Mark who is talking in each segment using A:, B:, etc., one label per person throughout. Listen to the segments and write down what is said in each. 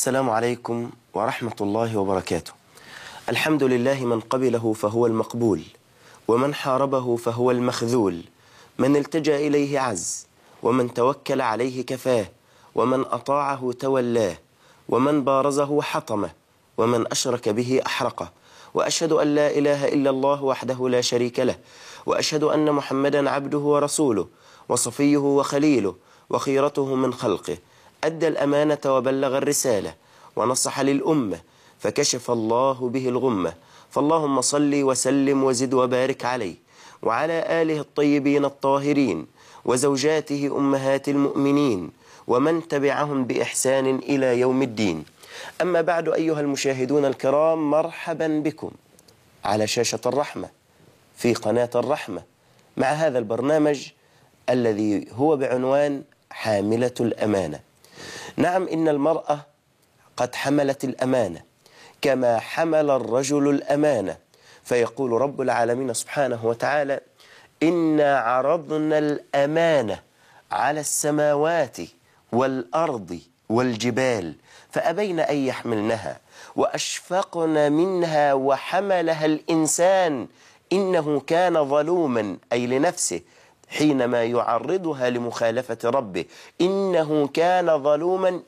A: السلام عليكم ورحمة الله وبركاته. الحمد لله من قبله فهو المقبول، ومن حاربه فهو المخذول، من التجأ إليه عز، ومن توكل عليه كفاه، ومن أطاعه تولاه، ومن بارزه حطمه، ومن أشرك به أحرقه. وأشهد أن لا إله إلا الله وحده لا شريك له، وأشهد أن محمدا عبده ورسوله وصفيه وخليله وخيرته من خلقه. أدى الأمانة وبلغ الرسالة ونصح للأمة فكشف الله به الغمة. فاللهم صل وسلم وزد وبارك عليه وعلى آله الطيبين الطاهرين وزوجاته أمهات المؤمنين ومن تبعهم بإحسان إلى يوم الدين. أما بعد، أيها المشاهدون الكرام، مرحبا بكم على شاشة الرحمة في قناة الرحمة مع هذا البرنامج الذي هو بعنوان حاملة الأمانة. نعم، إن المرأة قد حملت الأمانة كما حمل الرجل الأمانة، فيقول رب العالمين سبحانه وتعالى: إنا عرضنا الأمانة على السماوات والأرض والجبال فأبين أن يحملنها وأشفقن منها وحملها الإنسان إنه كان ظلوما، أي لنفسه، حينما يعرضها لمخالفة ربه. إنه كان ظلوما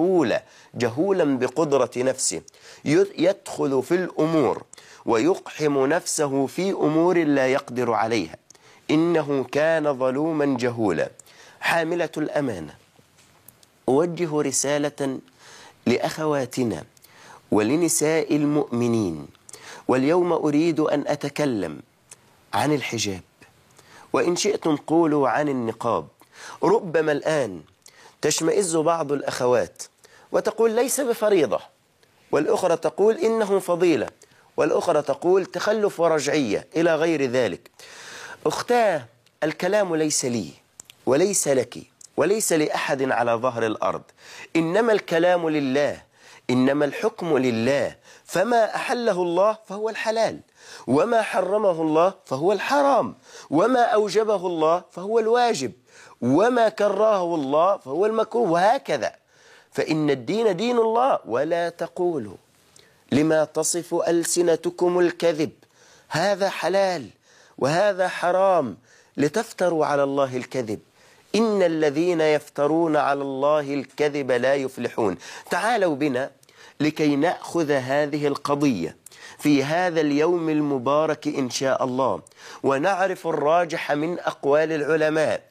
A: جهولا بقدرة نفسه، يدخل في الأمور ويقحم نفسه في أمور لا يقدر عليها. إنه كان ظلوما جهولا. حاملة الأمانة. أوجه رسالة لأخواتنا ولنساء المؤمنين، واليوم أريد أن أتكلم عن الحجاب، وإن شئتم قولوا عن النقاب. ربما الآن تشمئز بعض الأخوات وتقول ليس بفريضة، والأخرى تقول إنه فضيلة، والأخرى تقول تخلف ورجعية إلى غير ذلك. أختاه، الكلام ليس لي وليس لك وليس لأحد على ظهر الأرض، إنما الكلام لله، إنما الحكم لله. فما أحله الله فهو الحلال، وما حرمه الله فهو الحرام، وما أوجبه الله فهو الواجب، وما كرهه الله فهو المكروه، وهكذا. فإن الدين دين الله. ولا تقولوا لما تصف ألسنتكم الكذب هذا حلال وهذا حرام لتفتروا على الله الكذب. إن الذين يفترون على الله الكذب لا يفلحون. تعالوا بنا لكي نأخذ هذه القضية في هذا اليوم المبارك إن شاء الله، ونعرف الراجح من أقوال العلماء،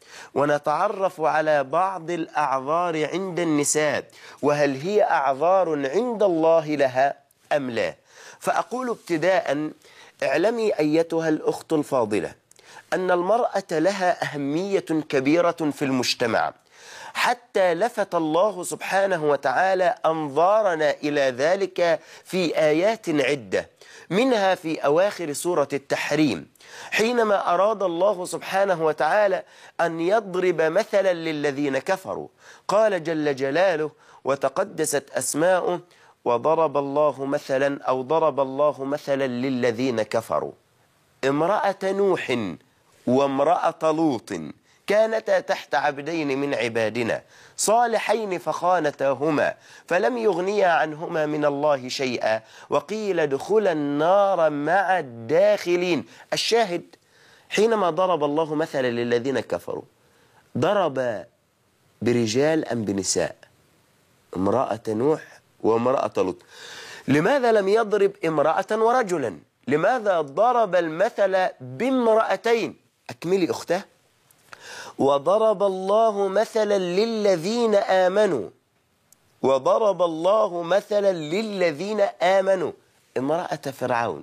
A: ونتعرف على بعض الأعذار عند النساء، وهل هي أعذار عند الله لها أم لا. فأقول ابتداء: اعلمي أيتها الأخت الفاضلة أن المرأة لها أهمية كبيرة في المجتمع، حتى لفت الله سبحانه وتعالى أنظارنا إلى ذلك في آيات عدة، منها في أواخر سورة التحريم، حينما أراد الله سبحانه وتعالى أن يضرب مثلا للذين كفروا. قال جل جلاله وتقدست أسماؤه: وضرب الله مثلا، أو ضرب الله مثلا للذين كفروا امرأة نوح وامرأة لوط كانتا تحت عبدين من عبادنا صالحين فخانتاهما فلم يغنيا عنهما من الله شيئا وقيل ادخلا النار مع الداخلين. الشاهد: حينما ضرب الله مثلا للذين كفروا ضرب برجال أم بنساء؟ امرأة نوح وامرأة لوط. لماذا لم يضرب امرأة ورجلا؟ لماذا ضرب المثل بامرأتين؟ أكملي أختاه. وضرب الله مثلا للذين آمنوا، وضرب الله مثلا للذين آمنوا امرأة فرعون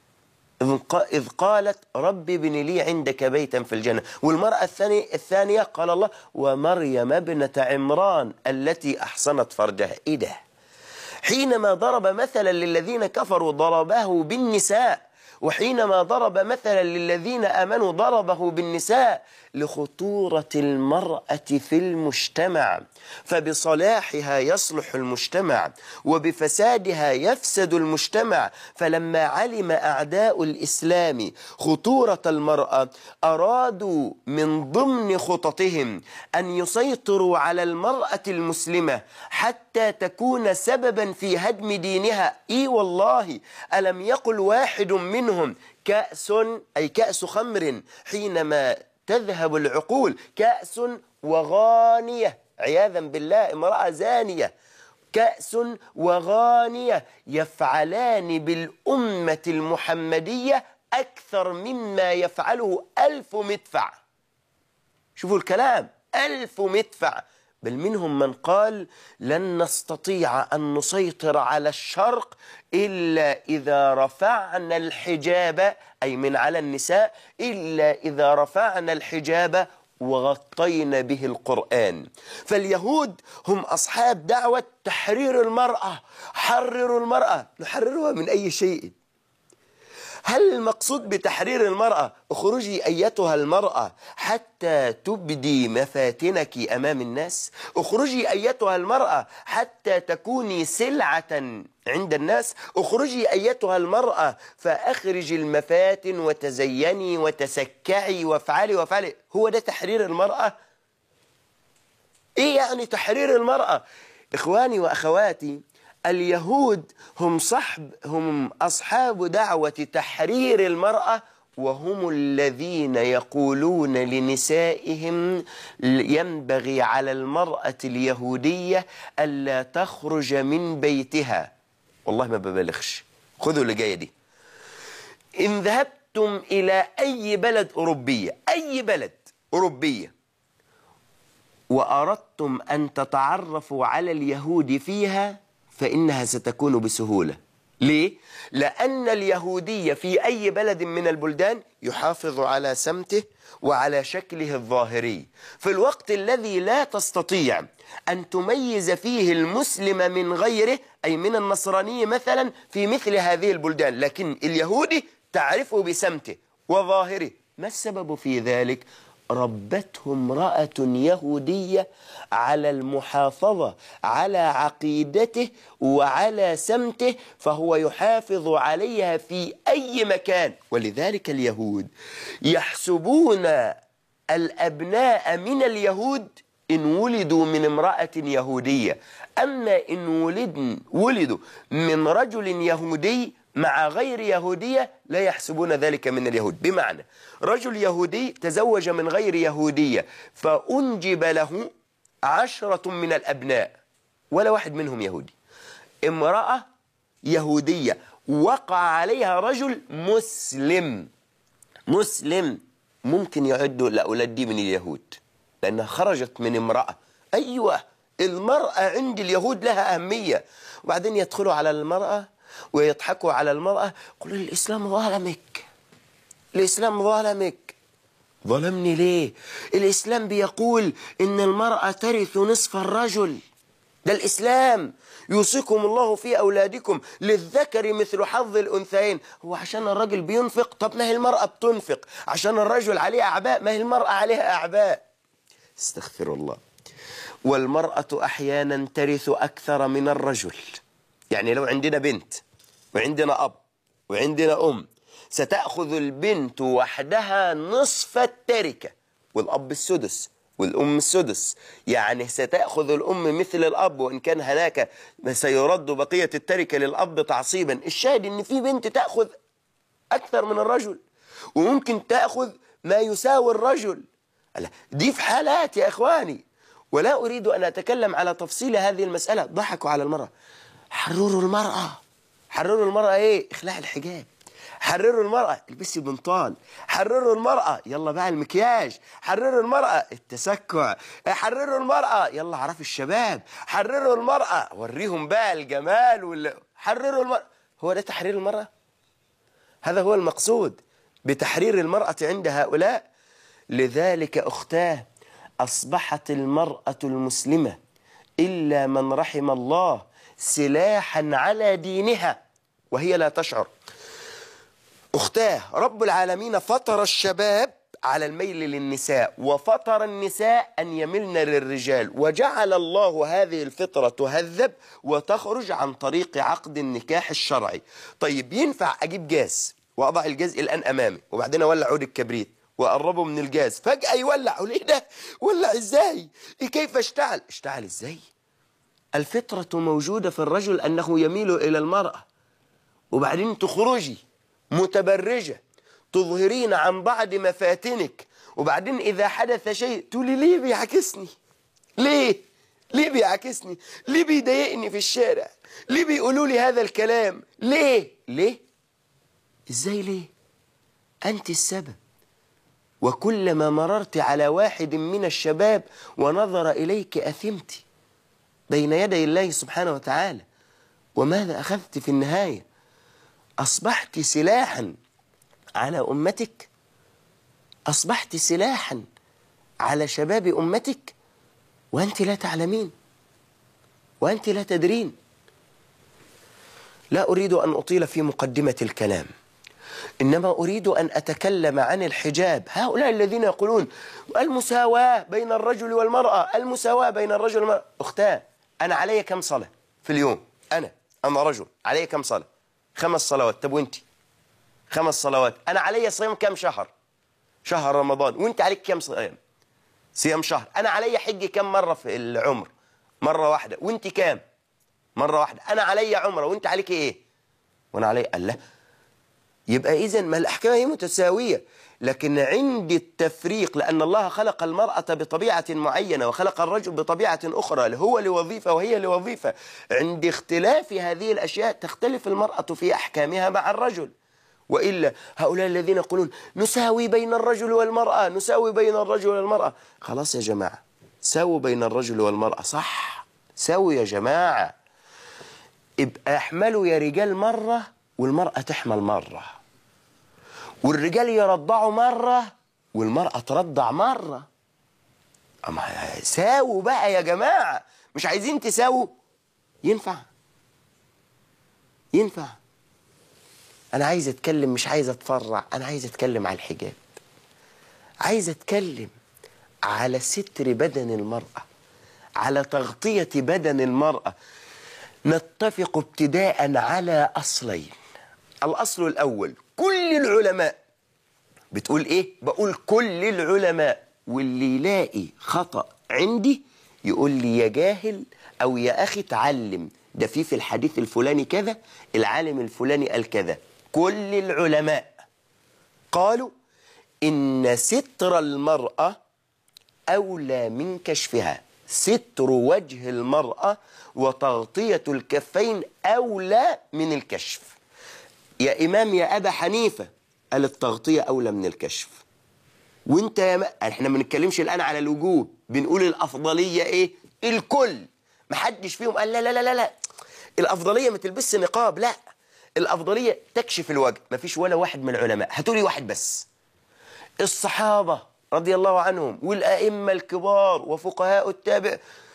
A: إذ قالت رب ابن لي عندك بيتا في الجنة. والمرأة الثانية قال الله: ومريم ابنة عمران التي أحصنت فرجها. إيه ده؟ حينما ضرب مثلا للذين كفروا ضربه بالنساء، وحينما ضرب مثلا للذين آمنوا ضربه بالنساء لخطورة المرأة في المجتمع، فبصلاحها يصلح المجتمع وبفسادها يفسد المجتمع. فلما علم أعداء الإسلام خطورة المرأة أرادوا من ضمن خططهم أن يسيطروا على المرأة المسلمة حتى تكون سببا في هدم دينها. إي والله، ألم يقل واحد منهم كأس، أي كأس خمر حينما تذهب العقول، كأس وغانية، عياذا بالله امرأة زانية، كأس وغانية يفعلان بالأمة المحمدية أكثر مما يفعله 1000 مدفع. شوفوا الكلام، 1000 مدفع. بل منهم من قال لن نستطيع أن نسيطر على الشرق إلا إذا رفعنا الحجاب، أي من على النساء، إلا إذا رفعنا الحجاب وغطينا به القرآن. فاليهود هم أصحاب دعوة تحرير المرأة. حرروا المرأة. نحررها من أي شيء؟ هل المقصود بتحرير المرأة اخرجي أيتها المرأة حتى تبدي مفاتنك أمام الناس؟ اخرجي أيتها المرأة حتى تكوني سلعة عند الناس؟ اخرجي أيتها المرأة فأخرج المفاتن وتزيني وتسكعي وافعلي. هو ده تحرير المرأة؟ إيه يعني تحرير المرأة؟ إخواني وأخواتي، اليهود هم أصحاب دعوة تحرير المرأة، وهم الذين يقولون لنسائهم ينبغي على المرأة اليهودية ألا تخرج من بيتها. والله ما ببالغش، خذوا اللي جاية دي. إن ذهبتم إلى أي بلد أوروبية، أي بلد أوروبية، وأردتم أن تتعرفوا على اليهود فيها، فإنها ستكون بسهولة. ليه؟ لأن اليهودي في أي بلد من البلدان يحافظ على سمته وعلى شكله الظاهري. في الوقت الذي لا تستطيع أن تميز فيه المسلم من غيره، أي من النصراني مثلا في مثل هذه البلدان، لكن اليهودي تعرفه بسمته وظاهره. ما السبب في ذلك؟ ربته امرأة يهودية على المحافظة على عقيدته وعلى سمته، فهو يحافظ عليها في أي مكان. ولذلك اليهود يحسبون الأبناء من اليهود إن ولدوا من امرأة يهودية، أما إن ولدوا من رجل يهودي مع غير يهودية لا يحسبون ذلك من اليهود. بمعنى رجل يهودي تزوج من غير يهودية فأنجب له 10 من الأبناء ولا واحد منهم يهودي. امرأة يهودية وقع عليها رجل مسلم ممكن يعدوا الأولاد دي من اليهود لأنها خرجت من امرأة. أيوة، المرأة عند اليهود لها أهمية. وبعدين يدخلوا على المرأة ويضحكوا على المرأة، يقولوا الإسلام ظلمك، الإسلام ظلمك. ظلمني ليه؟ الإسلام بيقول إن المرأة ترث نصف الرجل، ده الإسلام. يوصيكم الله في أولادكم للذكر مثل حظ الأنثيين. هو عشان الرجل بينفق؟ طب ما هي المرأة بتنفق. عشان الرجل عليه أعباء؟ ما هي المرأة عليها أعباء. استغفر الله. والمرأة أحيانا ترث أكثر من الرجل. يعني لو عندنا بنت وعندنا أب وعندنا أم، ستأخذ البنت وحدها نصف التركة، والأب السدس والأم السدس. يعني ستأخذ الأم مثل الأب، وإن كان هناك سيرد بقية التركة للأب تعصيبا. الشاهد إن في بنت تأخذ أكثر من الرجل، وممكن تأخذ ما يساوي الرجل. دي في حالات يا إخواني، ولا أريد أن أتكلم على تفصيل هذه المسألة. ضحكوا على المرأة. حرروا المرأة. حرروا المرأة إيه؟ إخلاع الحجاب. حرروا المرأة البسي بنطال. حرروا المرأة يلا بقى المكياج. حرروا المرأة التسكع. حرروا المرأة يلا عرف الشباب. حرروا المرأة وريهم بقى الجمال حرروا المرأة. هو ده تحرير المرأة؟ هذا هو المقصود بتحرير المرأة عند هؤلاء. لذلك أختاه أصبحت المرأة المسلمة إلا من رحم الله سلاحا على دينها وهي لا تشعر. أختاه رب العالمين فطر الشباب على الميل للنساء، وفطر النساء أن يملن للرجال، وجعل الله هذه الفطرة تهذب وتخرج عن طريق عقد النكاح الشرعي. طيب ينفع أجيب جاز وأضع الجاز الآن أمامي وبعدين أولع عود الكبريت وأقربه من الجاز، فجأة يولع، أقول إيه ده؟ ولع إزاي؟ كيف اشتعل؟ اشتعل إزاي؟ الفطرة موجودة في الرجل أنه يميل إلى المرأة، وبعدين تخرجي متبرجة تظهرين عن بعض مفاتنك، وبعدين إذا حدث شيء تقولي ليه بيعكسني؟ ليه بيعكسني؟ ليه بيضايقني في الشارع؟ ليه بيقولوا لي هذا الكلام؟ ليه؟ إزاي ليه؟ أنت السبب. وكلما مررت على واحد من الشباب ونظر إليك أثمت بين يدي الله سبحانه وتعالى. وماذا أخذت في النهاية؟ أصبحت سلاحا على أمتك، أصبحت سلاحا على شباب أمتك، وأنت لا تعلمين وأنت لا تدرين. لا أريد أن أطيل في مقدمة الكلام، إنما أريد أن أتكلم عن الحجاب. هؤلاء الذين يقولون المساواة بين الرجل والمرأة، المساواة بين الرجل والمرأة. أختاه، أنا علي كم صلاة في اليوم؟ أنا رجل علي كم صلاة؟ 5 صلوات. طب وأنت؟ 5 صلوات. أنا علي صيام كم شهر؟ شهر رمضان. وأنت عليك كم صيام شهر. أنا علي حج كم مرة في العمر؟ مرة واحدة. وأنت كام؟ مرة واحدة. أنا علي عمرة وأنت عليك إيه؟ وأنا علي الله. يبقى إذن ما الأحكام هي متساوية، لكن عند التفريق، لأن الله خلق المرأة بطبيعة معينة وخلق الرجل بطبيعة أخرى، هو لوظيفة وهي لوظيفة. عند اختلاف هذه الأشياء تختلف المرأة في أحكامها مع الرجل. وإلا هؤلاء الذين يقولون نساوي بين الرجل والمرأة، نساوي بين الرجل والمرأة. خلاص يا جماعة، ساووا بين الرجل والمرأة، صح، ساووا يا جماعة. ابقى احملوا يا رجال مرة والمرأة تحمل مرة، والرجال يرضعوا مرة والمرأة ترضع مرة. أما ساووا بقى يا جماعة، مش عايزين تساووا؟ ينفع؟ أنا عايز أتكلم، مش عايز أتفرع. أنا عايز أتكلم على الحجاب، عايز أتكلم على ستر بدن المرأة، على تغطية بدن المرأة. نتفق ابتداء على أصلين. الأصل الأول، كل العلماء بتقول إيه؟ بقول كل العلماء، واللي يلاقي خطأ عندي يقول لي يا جاهل أو يا أخي اتعلم، ده في الحديث الفلاني كذا، العالم الفلاني قال كذا. كل العلماء قالوا إن ستر المرأة أولى من كشفها، ستر وجه المرأة وتغطية الكفين أولى من الكشف. يا إمام يا أبا حنيفة قال التغطية أولى من الكشف. وانت احنا ما بنتكلمش الآن على الوجوب، بنقول الأفضلية إيه؟ الكل. محدش فيهم قال لا لا لا لا الأفضلية ما تلبسش نقاب، لا، الأفضلية تكشف الوجه. ما فيش ولا واحد من العلماء، هاتولي واحد بس. الصحابة رضي الله عنهم والأئمة الكبار وفقهاء التابع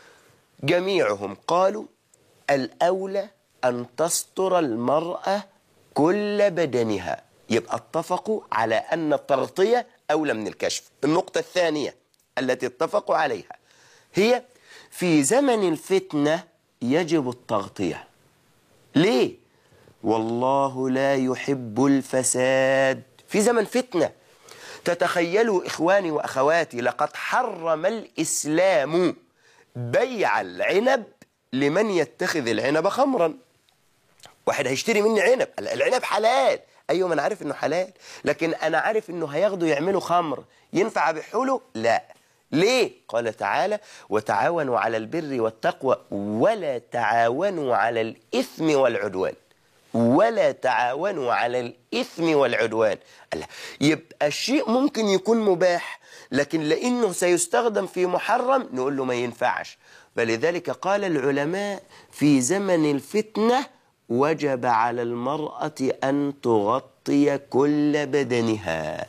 A: جميعهم قالوا الأولى أن تستر المرأة كل بدنها. يبقى اتفقوا على أن التغطية أولى من الكشف. النقطة الثانية التي اتفقوا عليها هي في زمن الفتنة يجب التغطية. ليه؟ والله لا يحب الفساد في زمن فتنة. تتخيلوا إخواني وأخواتي، لقد حرم الإسلام بيع العنب لمن يتخذ العنب خمرا. واحد هيشتري مني عنب، العنب حلال، أيوة ما أنا عارف إنه حلال، لكن أنا عارف إنه هياخدوا يعملوا خمر، ينفع أبيعه؟ لا. ليه؟ قال تعالى وتعاونوا على البر والتقوى ولا تعاونوا على الإثم والعدوان. ولا تعاونوا على الإثم والعدوان. يبقى الشيء ممكن يكون مباح، لكن لأنه سيستخدم في محرم نقول له ما ينفعش. فلذلك قال العلماء في زمن الفتنة وجب على المرأة أن تغطي كل بدنها.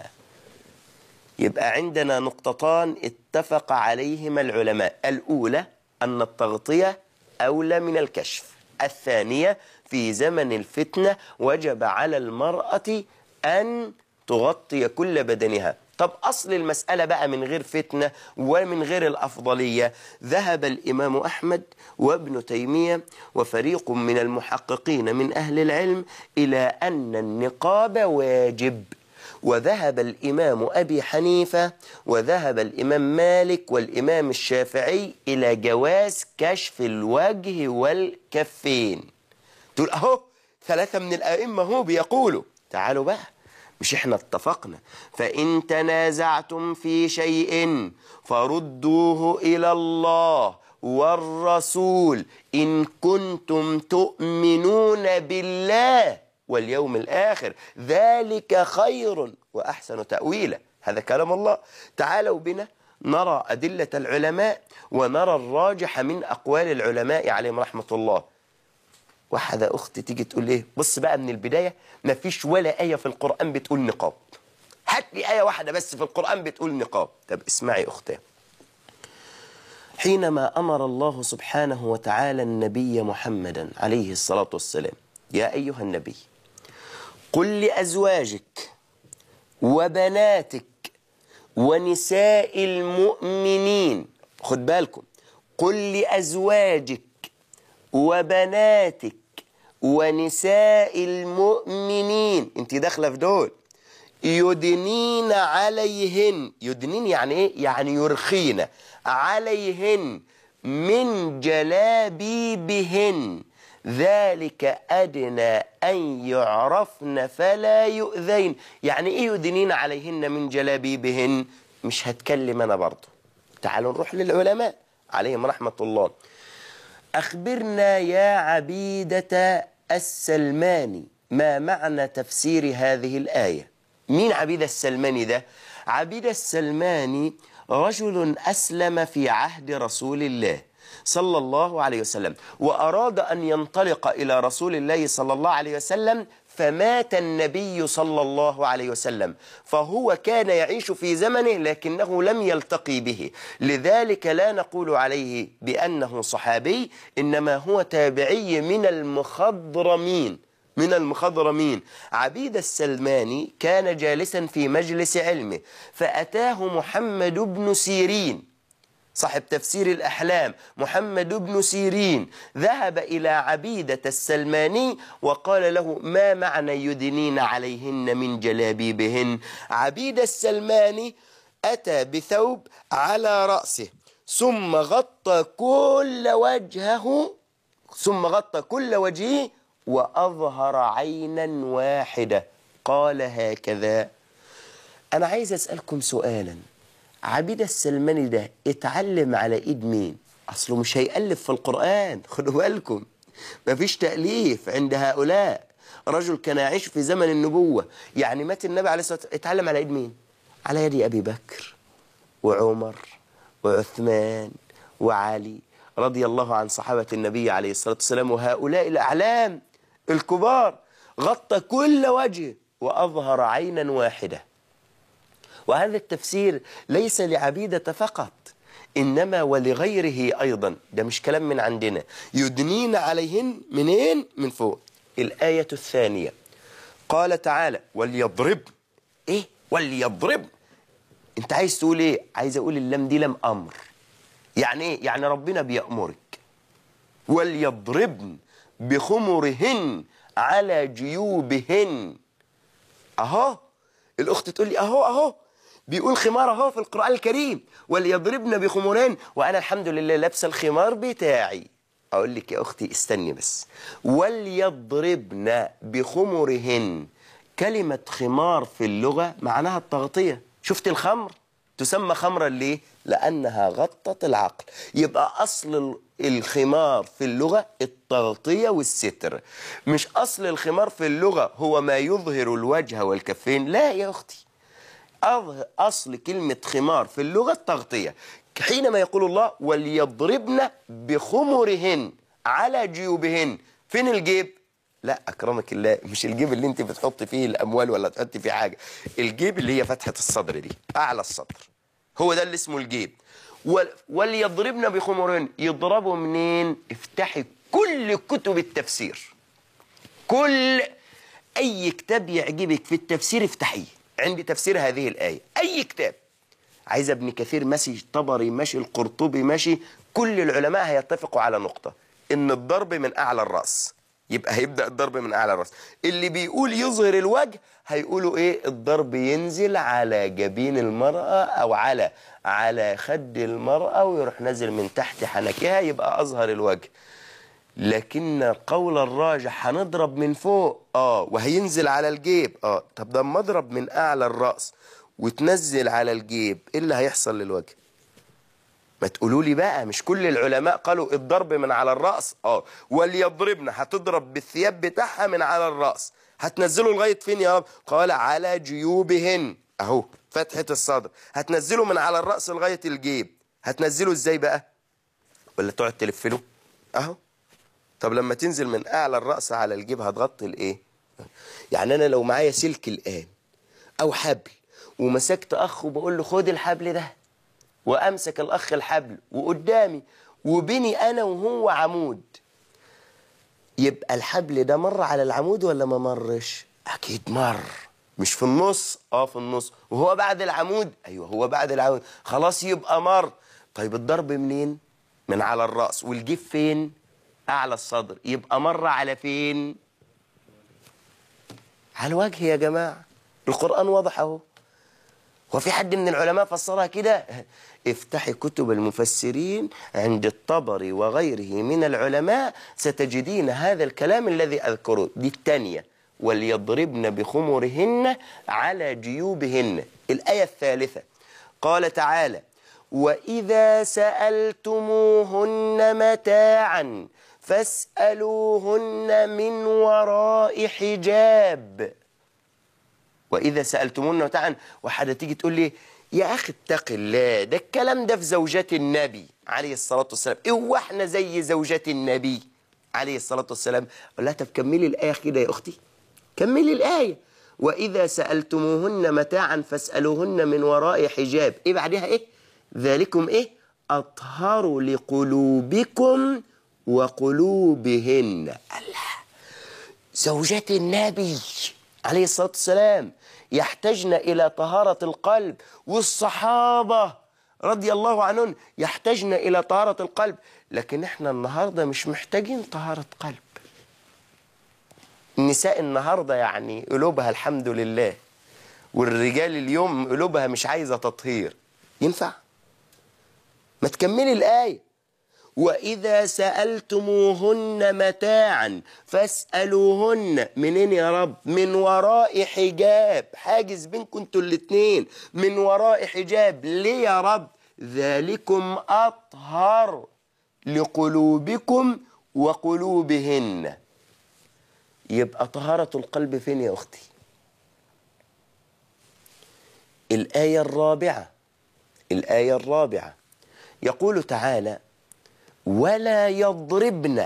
A: يبقى عندنا نقطتان اتفق عليهما العلماء. الأولى أن التغطية أولى من الكشف. الثانية في زمن الفتنة وجب على المرأة أن تغطي كل بدنها. طب أصل المسألة بقى من غير فتنة ومن غير الأفضلية، ذهب الإمام أحمد وابن تيمية وفريق من المحققين من أهل العلم إلى أن النقاب واجب، وذهب الإمام أبي حنيفة وذهب الإمام مالك والإمام الشافعي إلى جواز كشف الوجه والكفين. تقول أهو 3 من الأئمة هو بيقولوا. تعالوا بقى، مش احنا اتفقنا فإن تنازعتم في شيء فردوه إلى الله والرسول إن كنتم تؤمنون بالله واليوم الآخر ذلك خير وأحسن تأويلا. هذا كلام الله. تعالوا بنا نرى أدلة العلماء ونرى الراجح من أقوال العلماء عليهم رحمة الله. واحدة أخت تيجي تقول إيه، بص بقى من البداية ما فيش ولا آية في القرآن بتقول نقاب، هات لي آية واحدة بس في القرآن بتقول نقاب. طب اسمعي أختي، حينما أمر الله سبحانه وتعالى النبي محمدا عليه الصلاة والسلام: يا أيها النبي قل لأزواجك وبناتك ونساء المؤمنين، خد بالكم، قل لأزواجك وبناتك ونساء المؤمنين، انت داخله في دول، يدنين عليهن، يدنين يعني ايه؟ يعني يرخين عليهن من جلابيبهن ذلك أدنى أن يعرفن فلا يؤذين. يعني ايه يدنين عليهن من جلابيبهن؟ مش هتكلم انا برضه، تعالوا نروح للعلماء عليهم رحمة الله. أخبرنا يا عبيدة السلماني ما معنى تفسير هذه الآية. مين عبيدة السلماني ده؟ عبيدة السلماني رجل أسلم في عهد رسول الله صلى الله عليه وسلم، وأراد أن ينطلق إلى رسول الله صلى الله عليه وسلم، فمات النبي صلى الله عليه وسلم، فهو كان يعيش في زمنه لكنه لم يلتقي به، لذلك لا نقول عليه بأنه صحابي، إنما هو تابعي من المخضرمين، من المخضرمين. عبيد السلماني كان جالسا في مجلس علمه، فأتاه محمد بن سيرين صاحب تفسير الأحلام، محمد بن سيرين، ذهب إلى عبيدة السلماني وقال له: ما معنى يدنين عليهن من جلابيبهن؟ عبيد السلماني أتى بثوب على رأسه ثم غطى كل وجهه، ثم غطى كل وجهه وأظهر عينا واحدة، قال هكذا. أنا عايز أسألكم سؤالا، عبيد السلماني ده اتعلم على ايد مين؟ اصله مش هيألف في القرآن، خدوا بالكم، مفيش تأليف عند هؤلاء. رجل كان يعيش في زمن النبوة، يعني مات النبي عليه الصلاة والسلام، اتعلم على ايد مين؟ على يد ابي بكر وعمر وعثمان وعلي رضي الله عن صحابة النبي عليه الصلاة والسلام، وهؤلاء الأعلام الكبار. غطى كل وجهه وأظهر عينا واحدة. وهذا التفسير ليس لعبيدة فقط، إنما ولغيره أيضا، ده مش كلام من عندنا. يدنين عليهن منين؟ من فوق. الآية الثانية قال تعالى: وليضربن. إيه؟ وليضربن. أنت عايز تقول إيه؟ عايز أقول اللام دي لام أمر. يعني إيه؟ يعني ربنا بيأمرك. وليضربن بخمرهن على جيوبهن. أهو الأخت تقول لي أهو بيقول خمار أهو في القرآن الكريم، وليضربن بخمرهن، وأنا الحمد لله لابسه الخمار بتاعي. أقول لك يا أختي استني بس، وليضربن بخمرهن، كلمة خمار في اللغة معناها التغطية. شفت الخمر تسمى خمرا ليه؟ لأنها غطت العقل. يبقى أصل الخمار في اللغة التغطية والستر، مش أصل الخمار في اللغة هو ما يظهر الوجه والكفين. لا يا أختي، أصل كلمة خمار في اللغة التغطية. حينما يقول الله: وليضربن بخمرهن على جيوبهن، فين الجيب؟ لا أكرمك الله، مش الجيب اللي انت بتحط فيه الأموال ولا تحط فيه حاجة، الجيب اللي هي فتحة الصدر دي، أعلى الصدر، هو ده اللي اسمه الجيب. وليضربن بخمرهن، يضربوا منين؟ افتحي كل كتب التفسير، كل أي كتاب يعجبك في التفسير افتحيه، عندي تفسير هذه الآية، أي كتاب. عايز ابن كثير ماشي، طبري ماشي، القرطبي ماشي، كل العلماء هيتفقوا على نقطة، إن الضرب من أعلى الرأس، يبقى هيبدأ الضرب من أعلى الرأس. اللي بيقول يظهر الوجه هيقولوا إيه؟ الضرب ينزل على جبين المرأة أو على خد المرأة ويروح نازل من تحت حنكها، يبقى أظهر الوجه. لكن قول الراجح هنضرب من فوق وهينزل على الجيب. طب ده اما اضرب من اعلى الراس وتنزل على الجيب، ايه اللي هيحصل للوجه؟ ما تقولوا لي بقى، مش كل العلماء قالوا الضرب من على الراس؟ وليضربن، هتضرب بالثياب بتاعها من على الراس، هتنزله لغايه فين يا رب؟ قال على جيوبهن، اهو فتحه الصدر، هتنزله من على الراس لغايه الجيب. هتنزله ازاي بقى؟ ولا تقعد تلف له اهو. طب لما تنزل من اعلى الراس على الجيب هتغطي الايه؟ يعني انا لو معايا سلك الان او حبل ومسكت اخ وبقول له خد الحبل ده، وامسك الاخ الحبل وقدامي وبيني انا وهو عمود، يبقى الحبل ده مر على العمود ولا ما مرش؟ اكيد مر. مش في النص؟ في النص. وهو بعد العمود؟ ايوه هو بعد العمود. خلاص يبقى مر. طيب الضرب منين؟ من على الراس، والجيب فين؟ اعلى الصدر، يبقى مر على فين؟ على الوجه يا جماعه. القرآن واضح اهو. هو في حد من العلماء فسرها كده؟ افتحي كتب المفسرين عند الطبري وغيره من العلماء ستجدين هذا الكلام الذي أذكره. دي الثانية، وليضربن بخمرهن على جيوبهن. الآية الثالثة قال تعالى وإذا سألتموهن متاعا فاسألوهن من وراء حجاب. وإذا سألتموهن متاعا، وحد تيجي تقول لي يا أخي اتق الله، ده الكلام ده في زوجات النبي عليه الصلاة والسلام، إيه احنا زي زوجات النبي عليه الصلاة والسلام؟ أقول لها طب كملي الآية كده يا أختي، كملي الآية. وإذا سألتموهن متاعا فاسألوهن من وراء حجاب، إيه بعدها إيه؟ ذلكم إيه؟ أطهر لقلوبكم وقلوبهن. الله، زوجات النبي عليه الصلاة والسلام يحتاجن إلى طهارة القلب، والصحابة رضي الله عنهم يحتاجن إلى طهارة القلب. لكن احنا النهاردة مش محتاجين طهارة قلب. النساء النهاردة يعني قلوبها الحمد لله، والرجال اليوم قلوبها مش عايزة تطهير. ينفع؟ ما تكملي الآية. وإذا سألتموهن متاعا فاسألوهن منين يا رب؟ من وراء حجاب، حاجز بينكم انتوا الاتنين، من وراء حجاب. ليه يا رب؟ ذلكم أطهر لقلوبكم وقلوبهن. يبقى طهارة القلب فين يا أختي؟ الآية الرابعة يقول تعالى ولا يضربن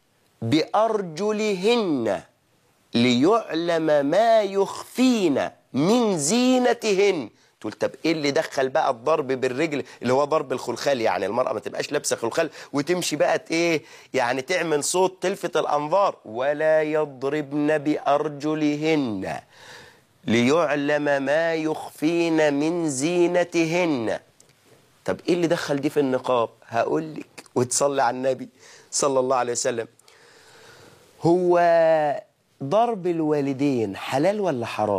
A: بأرجلهن ليعلم ما يخفين من زينتهن. تقول طب ايه اللي دخل بقى الضرب بالرجل اللي هو ضرب الخلخال؟ يعني المرأة ما تبقاش لابسة خلخال وتمشي بقى ايه يعني تعمل صوت تلفت الأنظار. ولا يضربن بأرجلهن ليعلم ما يخفين من زينتهن. طب ايه اللي دخل دي في النقاب؟ هقول لك وتصلي على النبي صلى الله عليه وسلم. هو ضرب الوالدين حلال ولا حرام؟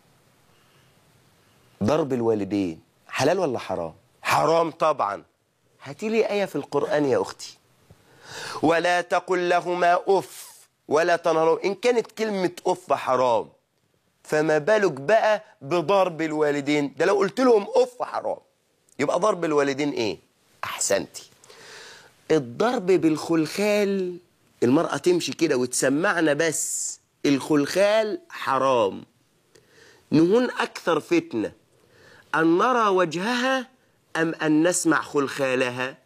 A: ضرب الوالدين حلال ولا حرام؟ حرام طبعا. هاتي لي آية في القرآن يا أختي. ولا تقل لهما أف ولا تنهرهما. إن كانت كلمة أف حرام، فما بالك بقى بضرب الوالدين؟ ده لو قلت لهم أف حرام، يبقى ضرب الوالدين إيه؟ أحسنتي. الضرب بالخلخال، المرأة تمشي كده وتسمعنا بس الخلخال حرام. نهون أكثر فتنة أن نرى وجهها أم أن نسمع خلخالها؟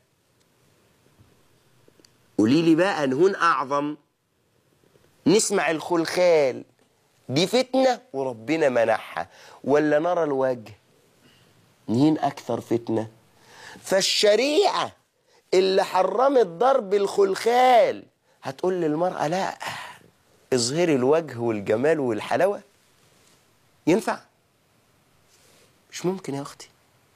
A: قولي لي بقى نهون أعظم، نسمع الخلخال دي فتنة وربنا منحها، ولا نرى الوجه؟ نهين أكثر فتنة. فالشريعة اللي حرمت ضرب الخلخال هتقول للمرأة لا، اظهري الوجه والجمال والحلاوة؟ ينفع؟ مش ممكن يا أختي.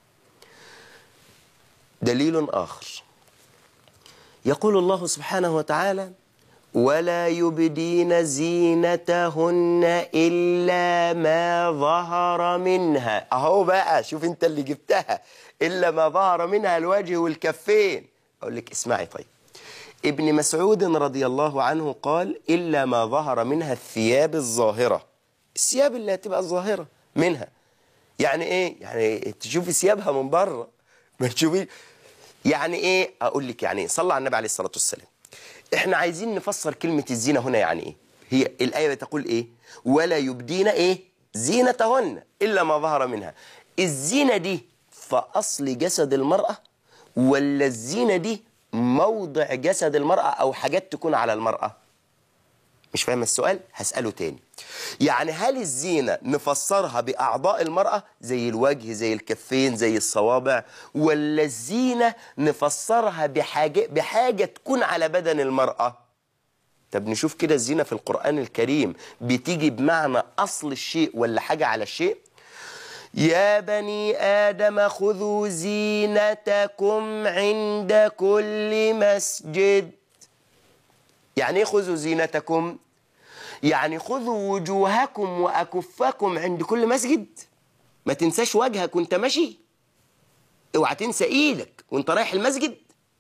A: دليل آخر، يقول الله سبحانه وتعالى: ولا يبدين زينتهن إلا ما ظهر منها. أهو بقى شوف أنت اللي جبتها، إلا ما ظهر منها الوجه والكفين. أقول لك اسمعي طيب. ابن مسعود رضي الله عنه قال: إلا ما ظهر منها الثياب الظاهرة، الثياب اللي هتبقى الظاهرة منها. يعني إيه؟ يعني تشوفي ثيابها من بره، ما تشوفي. يعني إيه؟ أقول لك يعني إيه. صلى على النبي عليه الصلاة والسلام. إحنا عايزين نفسر كلمة الزينة هنا يعني إيه. هي الآية بتقول إيه؟ ولا يبدين إيه؟ زينتهن إلا ما ظهر منها. الزينة دي في أصل جسد المرأة، ولا الزينة دي موضع جسد المرأة أو حاجات تكون على المرأة؟ مش فاهم السؤال؟ هسأله تاني. يعني هل الزينة نفسرها بأعضاء المرأة زي الوجه زي الكفين زي الصوابع، ولا الزينة نفسرها بحاجة تكون على بدن المرأة؟ طب نشوف كده الزينة في القرآن الكريم بتيجي بمعنى أصل الشيء ولا حاجة على الشيء؟ يا بني آدم خذوا زينتكم عند كل مسجد. يعني ايه خذوا زينتكم؟ يعني خذوا وجوهكم وأكفكم عند كل مسجد. ما تنساش وجهك وانت ماشي، اوعى تنسى ايدك وانت رايح المسجد.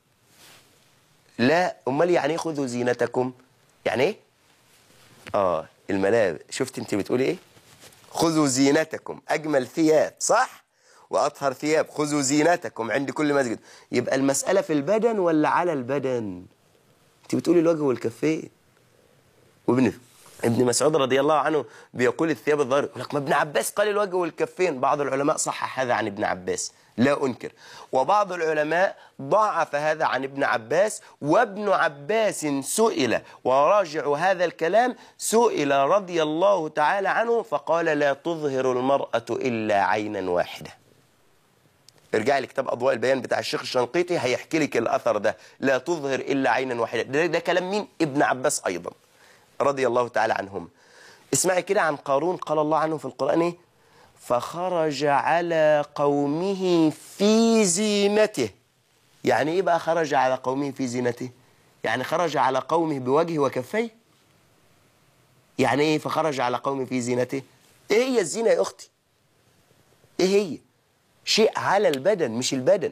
A: لا، امال يعني ايه خذوا زينتكم؟ يعني ايه؟ الملابس. شفت انت بتقولي ايه؟ خذوا زينتكم، اجمل ثياب، صح؟ واطهر ثياب. خذوا زينتكم عند كل مسجد. يبقى المسألة في البدن ولا على البدن؟ انت بتقولي الوجه والكفين. ابن مسعود رضي الله عنه بيقول الثياب الظاهرة. يقول لك ما ابن عباس قال الوجه والكفين. بعض العلماء صحح هذا عن ابن عباس، لا أنكر، وبعض العلماء ضعف هذا عن ابن عباس. وابن عباس سئل، وراجع هذا الكلام، سئل رضي الله تعالى عنه فقال: لا تظهر المرأة إلا عينا واحدة. ارجع لي كتاب أضواء البيان بتاع الشيخ الشنقيطي، هيحكي لك الأثر ده. لا تظهر إلا عينا واحدة. ده كلام مين؟ ابن عباس أيضا رضي الله تعالى عنهم. اسمعي كده عن قارون، قال الله عنه في القرآن ايه؟ فخرج على قومه في زينته. يعني ايه بقى خرج على قومه في زينته؟ يعني خرج على قومه بوجهه وكفيه. يعني ايه فخرج على قومه في زينته؟ ايه هي الزينة يا اختي؟ ايه هي؟ شيء على البدن مش البدن.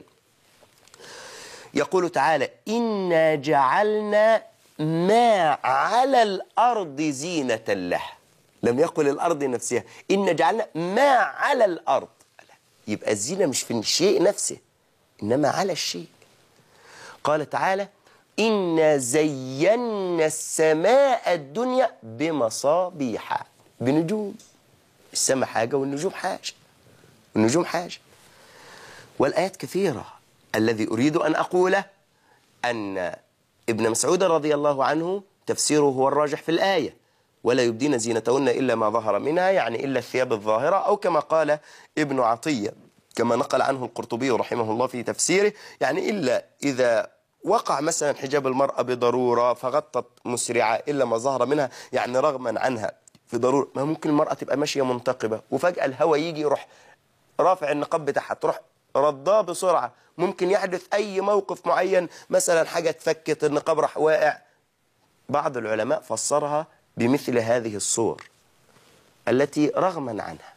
A: يقول تعالى: إنا جعلنا ما على الأرض زينة لها. لم يقل الأرض نفسها، إن جعلنا ما على الأرض. يبقى الزينة مش في الشيء نفسه، إنما على الشيء. قال تعالى: إنا زينا السماء الدنيا بمصابيح، بنجوم. السماء حاجة والنجوم حاجة، والنجوم حاجة. والآيات كثيرة. الذي أريد أن أقوله أن ابن مسعود رضي الله عنه تفسيره هو الراجح في الآية: ولا يبدين زينتهن إلا ما ظهر منها، يعني إلا الثياب الظاهرة، أو كما قال ابن عطية كما نقل عنه القرطبي رحمه الله في تفسيره، يعني إلا إذا وقع مثلا حجاب المرأة بضرورة فغطت مسرعة، إلا ما ظهر منها، يعني رغما عنها في ضرورة. ما ممكن المرأة تبقى ماشية منتقبة وفجأة الهواء يجي يروح رافع النقاب بتاعها، تروح رضاه بسرعة. ممكن يحدث أي موقف معين، مثلا حاجة تفكت، النقاب راح واقع. بعض العلماء فسرها بمثل هذه الصور التي رغما عنها.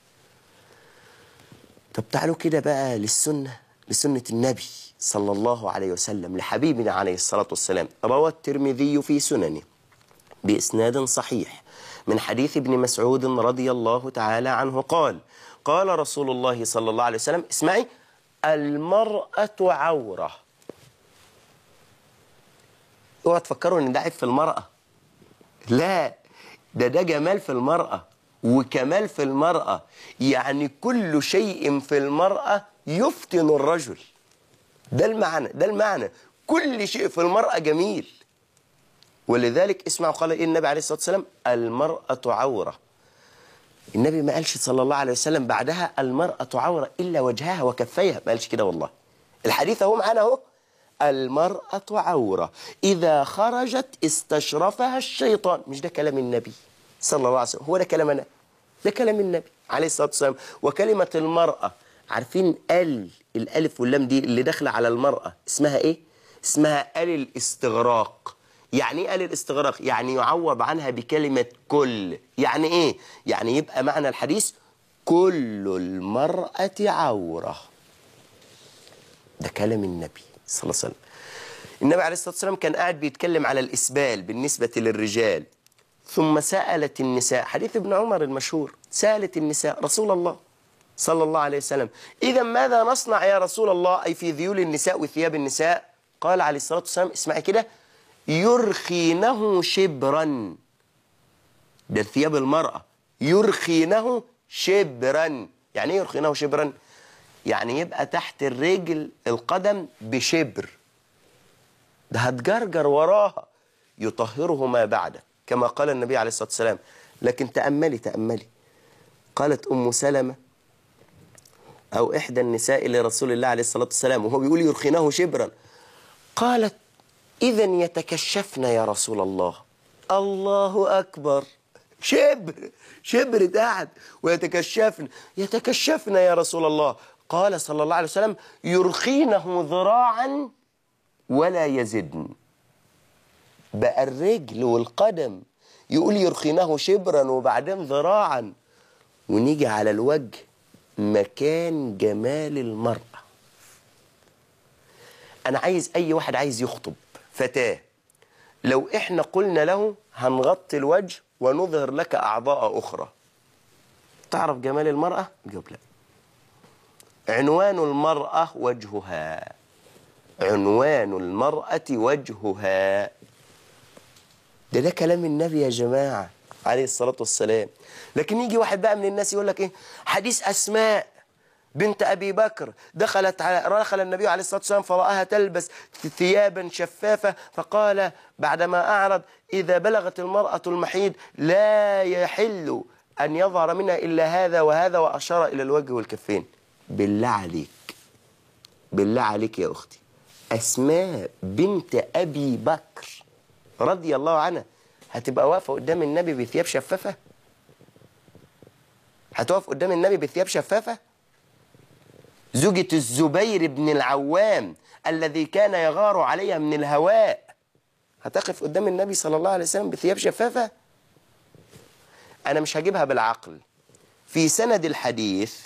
A: طب تعالوا كده بقى لسنة النبي صلى الله عليه وسلم، لحبيبنا عليه الصلاة والسلام. روى الترمذي في سننه بإسناد صحيح من حديث ابن مسعود رضي الله تعالى عنه قال: قال رسول الله صلى الله عليه وسلم، اسمعي: المرأة عورة. اوعوا تفكروا ان ده عيب في المرأة، لا، ده جمال في المرأة وكمال في المرأة. يعني كل شيء في المرأة يفتن الرجل. ده المعنى، كل شيء في المرأة جميل. ولذلك اسمعوا قال إيه النبي عليه الصلاة والسلام: المرأة عورة. النبي ما قالش صلى الله عليه وسلم بعدها المرأة عورة إلا وجهها وكفيها، ما قالش كده والله. الحديث اهو معانا اهو: المرأة عورة إذا خرجت استشرفها الشيطان. مش ده كلام النبي صلى الله عليه وسلم، هو ده كلام أنا، ده كلام النبي عليه الصلاة والسلام. وكلمة المرأة، عارفين الألف واللام دي اللي داخلة على المرأة اسمها إيه؟ اسمها آل الاستغراق. يعني إيه آل الاستغراق؟ يعني يعوض عنها بكلمة كل. يعني إيه؟ يعني يبقى معنى الحديث كل المرأة عورة. ده كلام النبي صلى الله عليه وسلم. النبي عليه الصلاة والسلام كان قاعد بيتكلم على الإسبال بالنسبة للرجال، ثم سألت النساء، حديث ابن عمر المشهور، سألت النساء رسول الله صلى الله عليه وسلم إذا ماذا نصنع يا رسول الله، أي في ذيول النساء وثياب النساء؟ قال عليه الصلاة والسلام، اسمعي كده، يرخينه شبرا. ده ثياب المرأة، يرخينه شبرا. يعني ايه يرخينه شبرا؟ يعني يبقى تحت الرجل القدم بشبر، ده هتجرجر وراها، يطهره ما بعده كما قال النبي عليه الصلاة والسلام. لكن تأملي قالت أم سلمة أو إحدى النساء لرسول الله عليه الصلاة والسلام وهو بيقول يرخينه شبرا، قالت إذن يتكشفن يا رسول الله. الله أكبر، شبر قاعد يتكشفن يا رسول الله. قال صلى الله عليه وسلم يرخينه ذراعا ولا يزدن. بقى الرجل والقدم يقول يرخينه شبرا وبعدين ذراعا. ونيجي على الوجه، مكان جمال المرأة. أنا عايز أي واحد عايز يخطب فتاة، لو إحنا قلنا له هنغطي الوجه ونظهر لك أعضاء أخرى، تعرف جمال المرأة؟ جاوب لا. عنوان المرأة وجهها، عنوان المرأة وجهها. ده كلام النبي يا جماعة عليه الصلاة والسلام. لكن يجي واحد بقى من الناس يقول لك إيه، حديث أسماء بنت أبي بكر دخل النبي عليه الصلاة والسلام فرآها تلبس ثيابا شفافة، فقال بعدما أعرض إذا بلغت المرأة المحيض لا يحل أن يظهر منها إلا هذا وهذا، وأشار إلى الوجه والكفين. بالله عليك يا أختي، أسماء بنت أبي بكر رضي الله عنها هتبقى واقفة قدام النبي بثياب شفافة؟ هتقف قدام النبي بثياب شفافة؟ زوجة الزبير بن العوام الذي كان يغار عليها من الهواء هتقف قدام النبي صلى الله عليه وسلم بثياب شفافة؟ أنا مش هجيبها بالعقل. في سند الحديث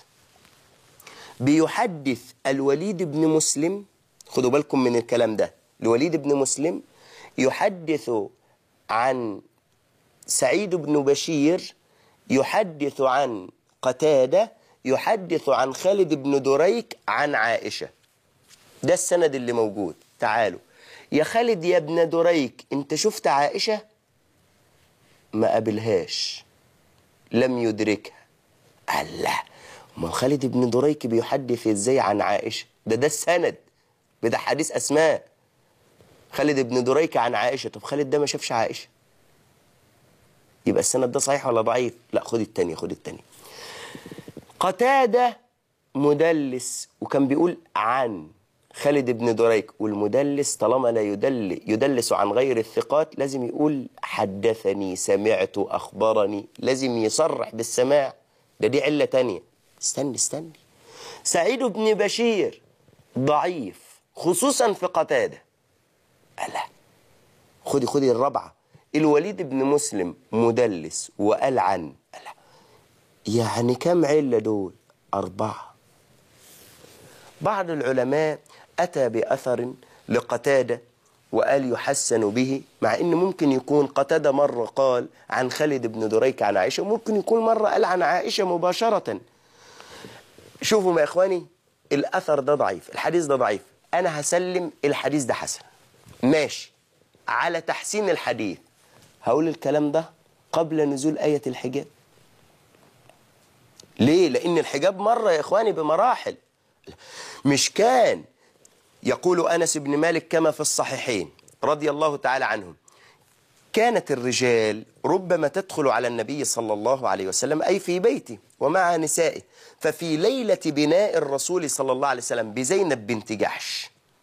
A: بيحدث الوليد بن مسلم، خدوا بالكم من الكلام ده، الوليد بن مسلم يحدث عن سعيد بن بشير، يحدث عن قتادة، يحدث عن خالد بن دريك عن عائشة. ده السند اللي موجود. تعالوا يا خالد يا ابن دريك، انت شفت عائشة؟ ما قابلهاش، لم يدركها. الله، ما خالد بن دريك بيحدث ازاي عن عائشة؟ ده السند، ده حديث أسماء، خالد بن دريك عن عائشة. طب خالد ده ما شافش عائشة، يبقى السند ده صحيح ولا ضعيف؟ لا، خد التاني. قتادة مدلس، وكان بيقول عن خالد بن دريك، والمدلس طالما لا يدلس عن غير الثقات لازم يقول حدثني، سمعت، أخبرني، لازم يصرح بالسماع. دي علة تانية. استني سعيد بن بشير ضعيف خصوصا في قتادة. ألا خدي الرابعة، الوليد بن مسلم مدلس وقال عن. ألا يعني كم علة دول؟ 4. بعض العلماء أتى بأثر لقتادة وقال يحسن به، مع إن ممكن يكون قتادة مرة قال عن خالد بن دريك عن عائشة، وممكن يكون مرة قال عن عائشة مباشرة. شوفوا يا إخواني، الأثر ده ضعيف، الحديث ده ضعيف، أنا هسلم الحديث ده حسن، ماشي. على تحسين الحديث هقول الكلام ده قبل نزول آية الحجاب. ليه؟ لأن الحجاب مرة يا إخواني بمراحل. مش كان يقول أنس بن مالك كما في الصحيحين رضي الله تعالى عنهم، كانت الرجال ربما تدخل على النبي صلى الله عليه وسلم أي في بيته ومع نسائه، ففي ليلة بناء الرسول صلى الله عليه وسلم بزينب بنت جحش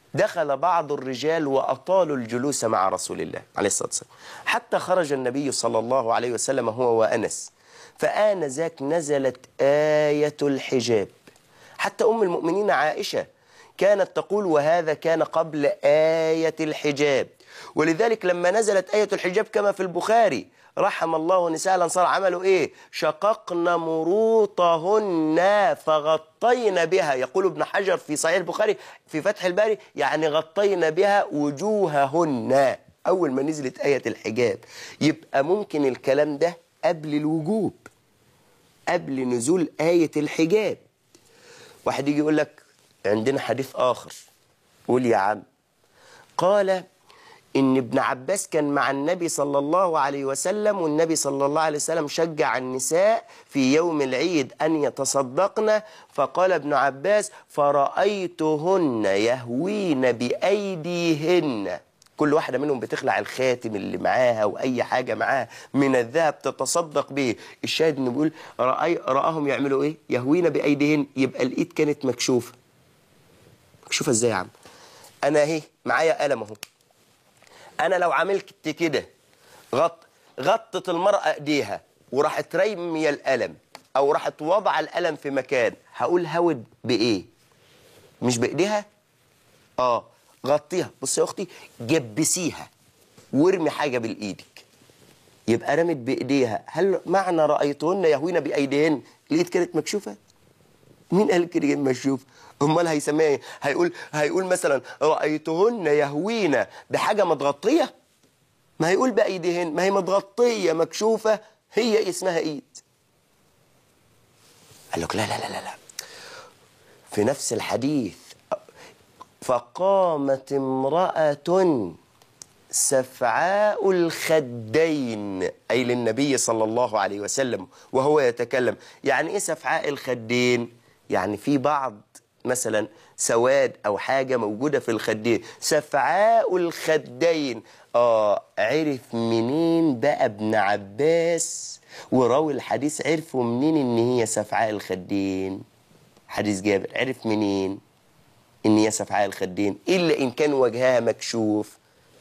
A: دخل بعض الرجال وأطالوا الجلوس مع رسول الله عليه الصلاة والسلام، حتى خرج النبي صلى الله عليه وسلم هو وأنس، فآنذاك نزلت آية الحجاب. حتى أم المؤمنين عائشة كانت تقول وهذا كان قبل آية الحجاب. ولذلك لما نزلت آية الحجاب كما في البخاري، رحم الله نساء الأنصار، عملوا إيه؟ شققن مروطهن فغطين بها. يقول ابن حجر في صحيح البخاري في فتح الباري يعني غطين بها وجوههن. أول ما نزلت آية الحجاب، يبقى ممكن الكلام ده قبل الوجوب، قبل نزول آية الحجاب. واحد يجي يقول لك عندنا حديث آخر، قول يا عم. قال إن ابن عباس كان مع النبي صلى الله عليه وسلم، والنبي صلى الله عليه وسلم شجع النساء في يوم العيد أن يتصدقن، فقال ابن عباس فرأيتهن يهوين بأيديهن، كل واحدة منهم بتخلع الخاتم اللي معاها وأي حاجة معاها من الذهب تتصدق به. الشاهد إنه بيقول رآهم يعملوا إيه؟ يهوين بأيديهن، يبقى الإيد كانت مكشوفة. مكشوفة إزاي يا عم؟ أنا أهي معايا قلم أهو، أنا لو عملت كده غطت المرأة إيديها وراحت ريمية القلم أو راحت وضع القلم في مكان، هقول هود بإيه؟ مش بإيديها؟ غطيها. بص يا أختي، جبسيها وارمي حاجة بالإيدك، يبقى رمت بإيديها. هل معنى رأيتهن يهوين بأيديهن الإيد كانت مكشوفة؟ مين قال كده مكشوفة؟ امال هيسميها ايه؟ هيقول مثلا رأيتهن يهوين بحاجة متغطية؟ ما هيقول بأيديهن، ما هي متغطية مكشوفة، هي اسمها ايد. قال لك لا لا لا لا، في نفس الحديث فقامت امرأة سفعاء الخدين، أي للنبي صلى الله عليه وسلم وهو يتكلم. يعني ايه سفعاء الخدين؟ يعني في بعض مثلا سواد أو حاجة موجودة في الخدين. سفعاء الخدين، عرف منين بقى ابن عباس وراوي الحديث عرفوا منين ان هي سفعاء الخدين؟ حديث جابر، عرف منين ان هي سفعاء الخدين إلا إن كان وجهها مكشوف؟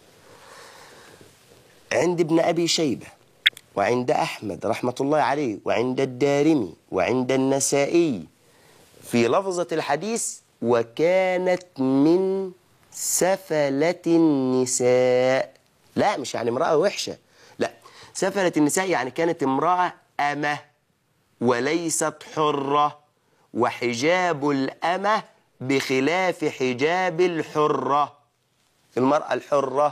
A: عند ابن أبي شيبة وعند أحمد رحمة الله عليه وعند الدارمي وعند النسائي في لفظة الحديث وكانت من سفلة النساء. لا، مش يعني امرأة وحشة، لا، سفلة النساء يعني كانت امرأة أمة وليست حرة، وحجاب الأمة بخلاف حجاب الحرة، المرأة الحرة.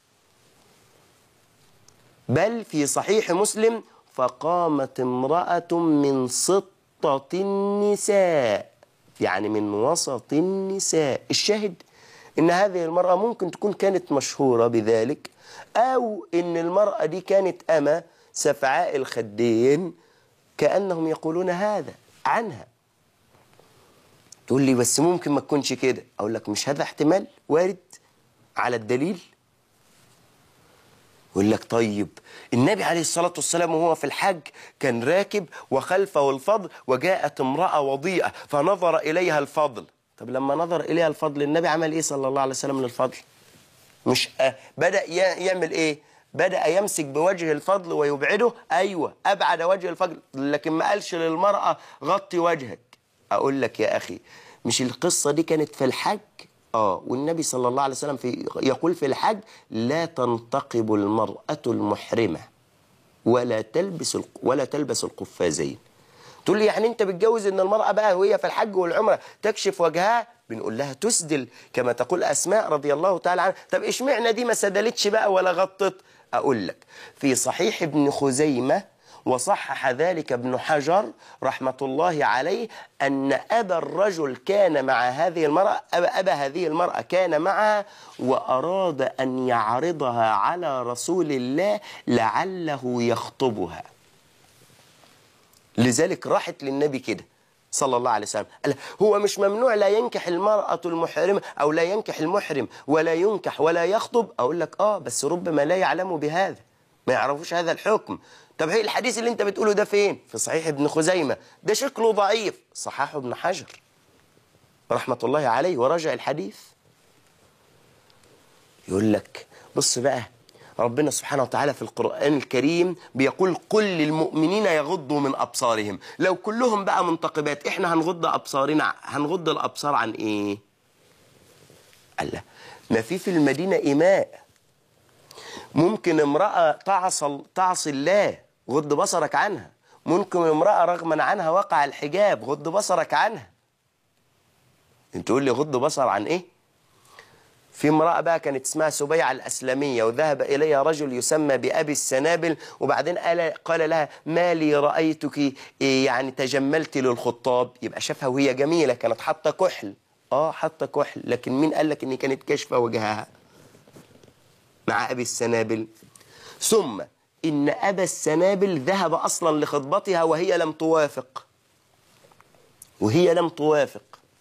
A: بل في صحيح مسلم فقامت امرأة من سطة النساء، يعني من وسط النساء. الشاهد إن هذه المرأة ممكن تكون كانت مشهورة بذلك، أو إن المرأة دي كانت أمة سفعاء الخدين، كأنهم يقولون هذا عنها. تقول لي بس ممكن ما تكونش كده، أقول لك مش هذا احتمال وارد على الدليل؟ يقول لك طيب النبي عليه الصلاة والسلام وهو في الحج كان راكب وخلفه الفضل، وجاءت امرأة وضيئة فنظر إليها الفضل. طب لما نظر إليها الفضل النبي عمل إيه صلى الله عليه وسلم للفضل؟ مش بدأ يعمل إيه؟ بدأ يمسك بوجه الفضل ويبعده؟ أيوة، أبعد وجه الفضل، لكن ما قالش للمرأة غطي وجهك. أقول لك يا أخي، مش القصة دي كانت في الحج؟ والنبي صلى الله عليه وسلم يقول في الحج لا تنتقب المرأة المحرمة ولا تلبس القفازين. تقول لي يعني انت بتجوز ان المرأة بقى وهي في الحج والعمرة تكشف وجهها؟ بنقول لها تسدل كما تقول أسماء رضي الله تعالى عنها. طب اشمعنى دي ما سدلتش بقى ولا غطت؟ أقول لك في صحيح ابن خزيمة وصحح ذلك ابن حجر رحمة الله عليه أن أبا الرجل كان مع هذه المرأة، أبا هذه المرأة كان معها وأراد أن يعرضها على رسول الله لعله يخطبها، لذلك راحت للنبي كده صلى الله عليه وسلم. قال هو مش ممنوع لا ينكح المرأة المحرمة أو لا ينكح المحرم ولا ينكح ولا يخطب؟ أقول لك بس ربما لا يعلم بهذا، ما يعرفوش هذا الحكم. طب هي الحديث اللي انت بتقوله ده فين؟ في صحيح ابن خزيمة، ده شكله ضعيف، صححه ابن حجر رحمة الله عليه وراجع الحديث. يقول لك بص بقى، ربنا سبحانه وتعالى في القرآن الكريم بيقول قل للمؤمنين يغضوا من أبصارهم. لو كلهم بقى منتقبات، احنا هنغض أبصارنا، هنغض الأبصار عن ايه؟ قال لا، ما في المدينة إماء، ممكن امرأة تعصي الله، غض بصرك عنها. ممكن امرأة رغما عنها وقع الحجاب، غض بصرك عنها. انت تقول لي غض بصر عن ايه؟ في امرأة بقى كانت اسمها سبيعة الأسلمية، وذهب إليها رجل يسمى بأبي السنابل، وبعدين قال لها ما لي رأيتك يعني تجملت للخطاب. يبقى شافها وهي جميلة، كانت حاطة كحل. حاطة كحل، لكن مين قال لك ان كانت كاشفة وجهها مع أبي السنابل؟ ثم إن أبا السنابل ذهب أصلا لخطبتها وهي لم توافق، وهي لم توافق.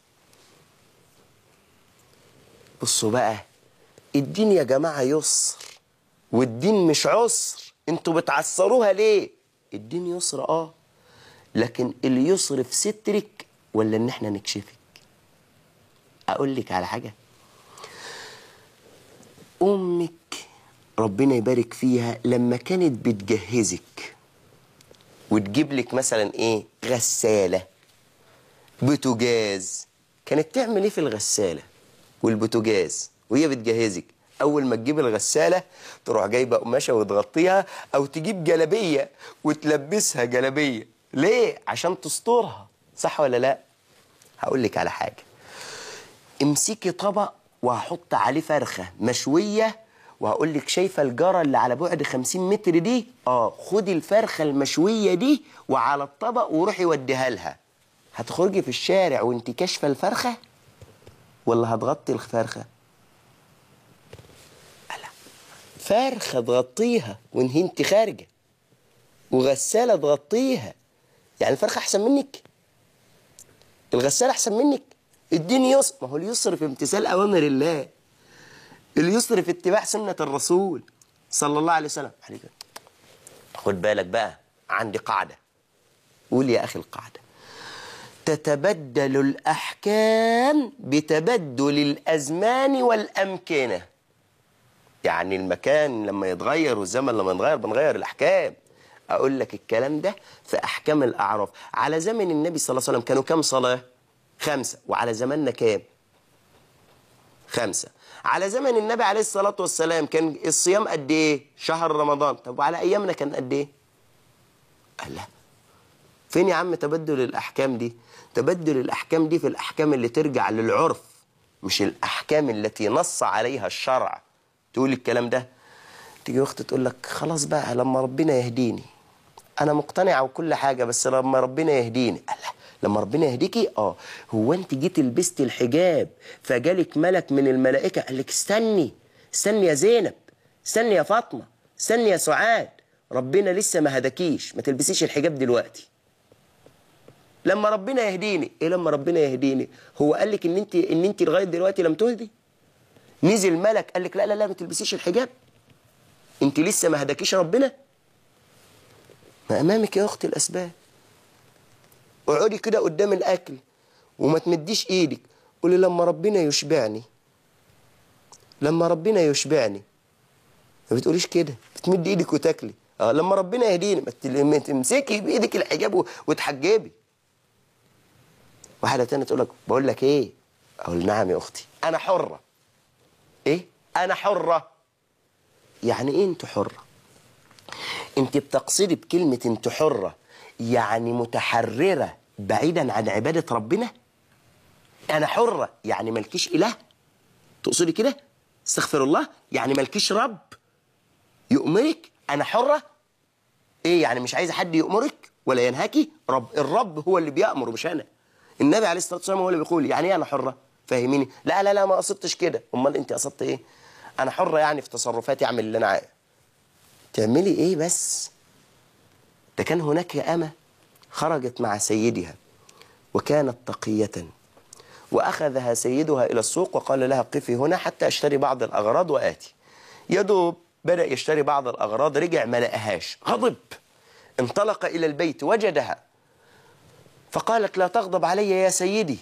A: بصوا بقى، الدين يا جماعة يسر، والدين مش عسر. انتوا بتعسروها ليه؟ الدين يسر لكن اليسر في سترك ولا ان احنا نكشفك؟ اقول لك على حاجة، امك ربنا يبارك فيها لما كانت بتجهزك وتجيب لك مثلا ايه، غسالة، بوتاجاز، كانت تعمل ايه في الغسالة والبوتاجاز وهي بتجهزك؟ اول ما تجيب الغسالة تروح جايبة قماشة وتغطيها، او تجيب جلابية وتلبسها جلابية. ليه؟ عشان تسترها، صح ولا لا؟ هقول لك على حاجة، امسكي طبق وهحط عليه فرخة مشوية، وهقول لك شايفة الجارة اللي على بعد 50 متر دي؟ خدي الفرخة المشوية دي وعلى الطبق وروحي وديها لها. هتخرجي في الشارع وانت كاشفة الفرخة ولا هتغطي الفرخة؟ لا، فرخة تغطيها وانت انت خارجة، وغسالة تغطيها. يعني الفرخة احسن منك؟ الغسالة احسن منك؟ الدين يسر. ما هو اليسر في امتثال اوامر الله، اليسر في اتباع سنة الرسول صلى الله عليه وسلم. خد بالك بقى، عندي قاعدة. قول يا اخي القاعدة: تتبدل الأحكام بتبدل الأزمان والأمكنة. يعني المكان لما يتغير والزمن لما يتغير بنغير الأحكام. أقول لك الكلام ده في أحكام الأعراف. على زمن النبي صلى الله عليه وسلم كانوا كام صلاة؟ 5. وعلى زماننا كام؟ 5. على زمن النبي عليه الصلاة والسلام كان الصيام قد إيه؟ شهر رمضان. طب وعلى أيامنا كان قد إيه؟ قال لا، فين يا عم تبدل الأحكام دي؟ تبدل الأحكام دي في الأحكام اللي ترجع للعرف، مش الأحكام التي نص عليها الشرع. تقول الكلام ده، تيجي أخت تقول لك خلاص بقى لما ربنا يهديني، أنا مقتنعة وكل حاجة بس لما ربنا يهديني. الله، لما ربنا يهديكي؟ هو أنت جيت لبست الحجاب فجالك ملك من الملائكة قال لك استني يا زينب، استني يا فاطمة، استني يا سعاد، ربنا لسه ما هداكيش، ما تلبسيش الحجاب دلوقتي. لما ربنا يهديني. ايه لما ربنا يهديني؟ هو قال لك ان انت لغايه دلوقتي لم تهدي؟ نزل ملك قال لك لا لا لا ما تلبسيش الحجاب، انت لسه ما هداكيش ربنا؟ ما امامك يا اختي الاسباب. اقعدي كده قدام الاكل وما تمديش ايدك، قولي لما ربنا يشبعني، لما ربنا يشبعني. ما بتقوليش كده، بتمدي ايدك وتاكلي. لما ربنا يهديني، ما تمسكي بايدك الحجاب وتحجبي. واحدة تانية تقول لك بقول لك ايه؟ اقول نعم يا اختي، انا حرة. ايه؟ انا حرة؟ يعني ايه انت حرة؟ انت بتقصدي بكلمة انت حرة يعني متحررة بعيدا عن عبادة ربنا؟ انا حرة يعني مالكيش اله؟ تقصدي كده؟ استغفر الله، يعني مالكيش رب يؤمرك؟ انا حرة؟ ايه يعني مش عايزة حد يؤمرك ولا ينهاكي؟ الرب هو اللي بيأمر مش انا. النبي عليه الصلاة والسلام هو اللي بيقول يعني ايه انا حرة؟ فهميني. لا لا لا ما قصدتش كده. امال انت قصدت ايه؟ انا حرة يعني في تصرفاتي اعمل اللي انا عايز. تعملي ايه بس؟ ده كان هناك أمة خرجت مع سيدها وكانت تقية، وأخذها سيدها إلى السوق وقال لها قفي هنا حتى أشتري بعض الأغراض وآتي. يدوب بدأ يشتري بعض الأغراض، رجع ما لقاهاش، غضب، انطلق إلى البيت وجدها، فقالت لا تغضب علي يا سيدي،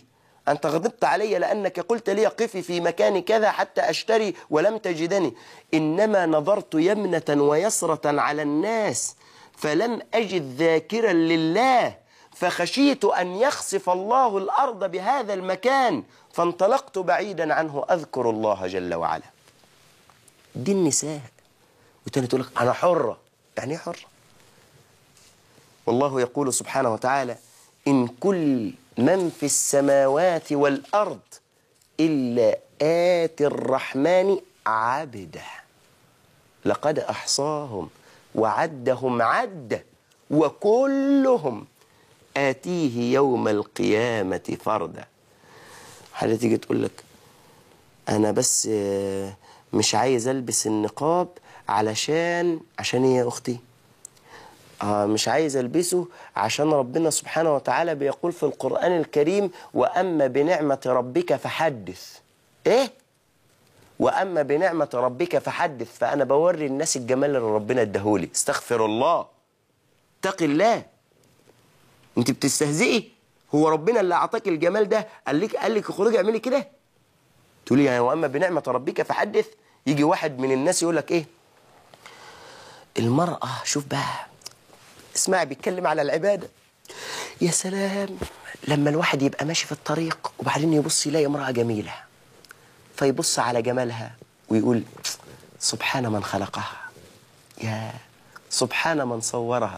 A: أنت غضبت علي لأنك قلت لي قفي في مكان كذا حتى أشتري ولم تجدني، إنما نظرت يمنة ويسرة على الناس فلم أجد ذاكرا لله، فخشيت أن يخسف الله الأرض بهذا المكان فانطلقت بعيدا عنه أذكر الله جل وعلا. دي النساء. وتاني تقول لك أنا حرة. يعني إيه حرة؟ والله يقول سبحانه وتعالى إن كل من في السماوات والأرض إلا آتي الرحمن عبدا لقد أحصاهم وعدهم عدا وكلهم آتيه يوم القيامة فردا. حاجة تيجي تقول لك أنا بس مش عايز ألبس النقاب علشان إيه يا أختي؟ مش عايز ألبسه عشان ربنا سبحانه وتعالى بيقول في القرآن الكريم وأما بنعمة ربك فحدث. إيه؟ وأما بنعمة ربك فحدث. فأنا بوري الناس الجمال اللي ربنا اداهولي. استغفر الله، اتق الله. أنت بتستهزئي؟ هو ربنا اللي أعطاك الجمال ده قال لك اخرجي اعملي كده؟ تقولي يعني وأما بنعمة ربك فحدث. يجي واحد من الناس يقول لك إيه؟ المرأة شوف بقى، اسمعي بيتكلم على العبادة. يا سلام لما الواحد يبقى ماشي في الطريق وبعدين يبص يلاقي امرأة جميلة فيبص على جمالها ويقول سبحان من خلقها، يا سبحان من صورها.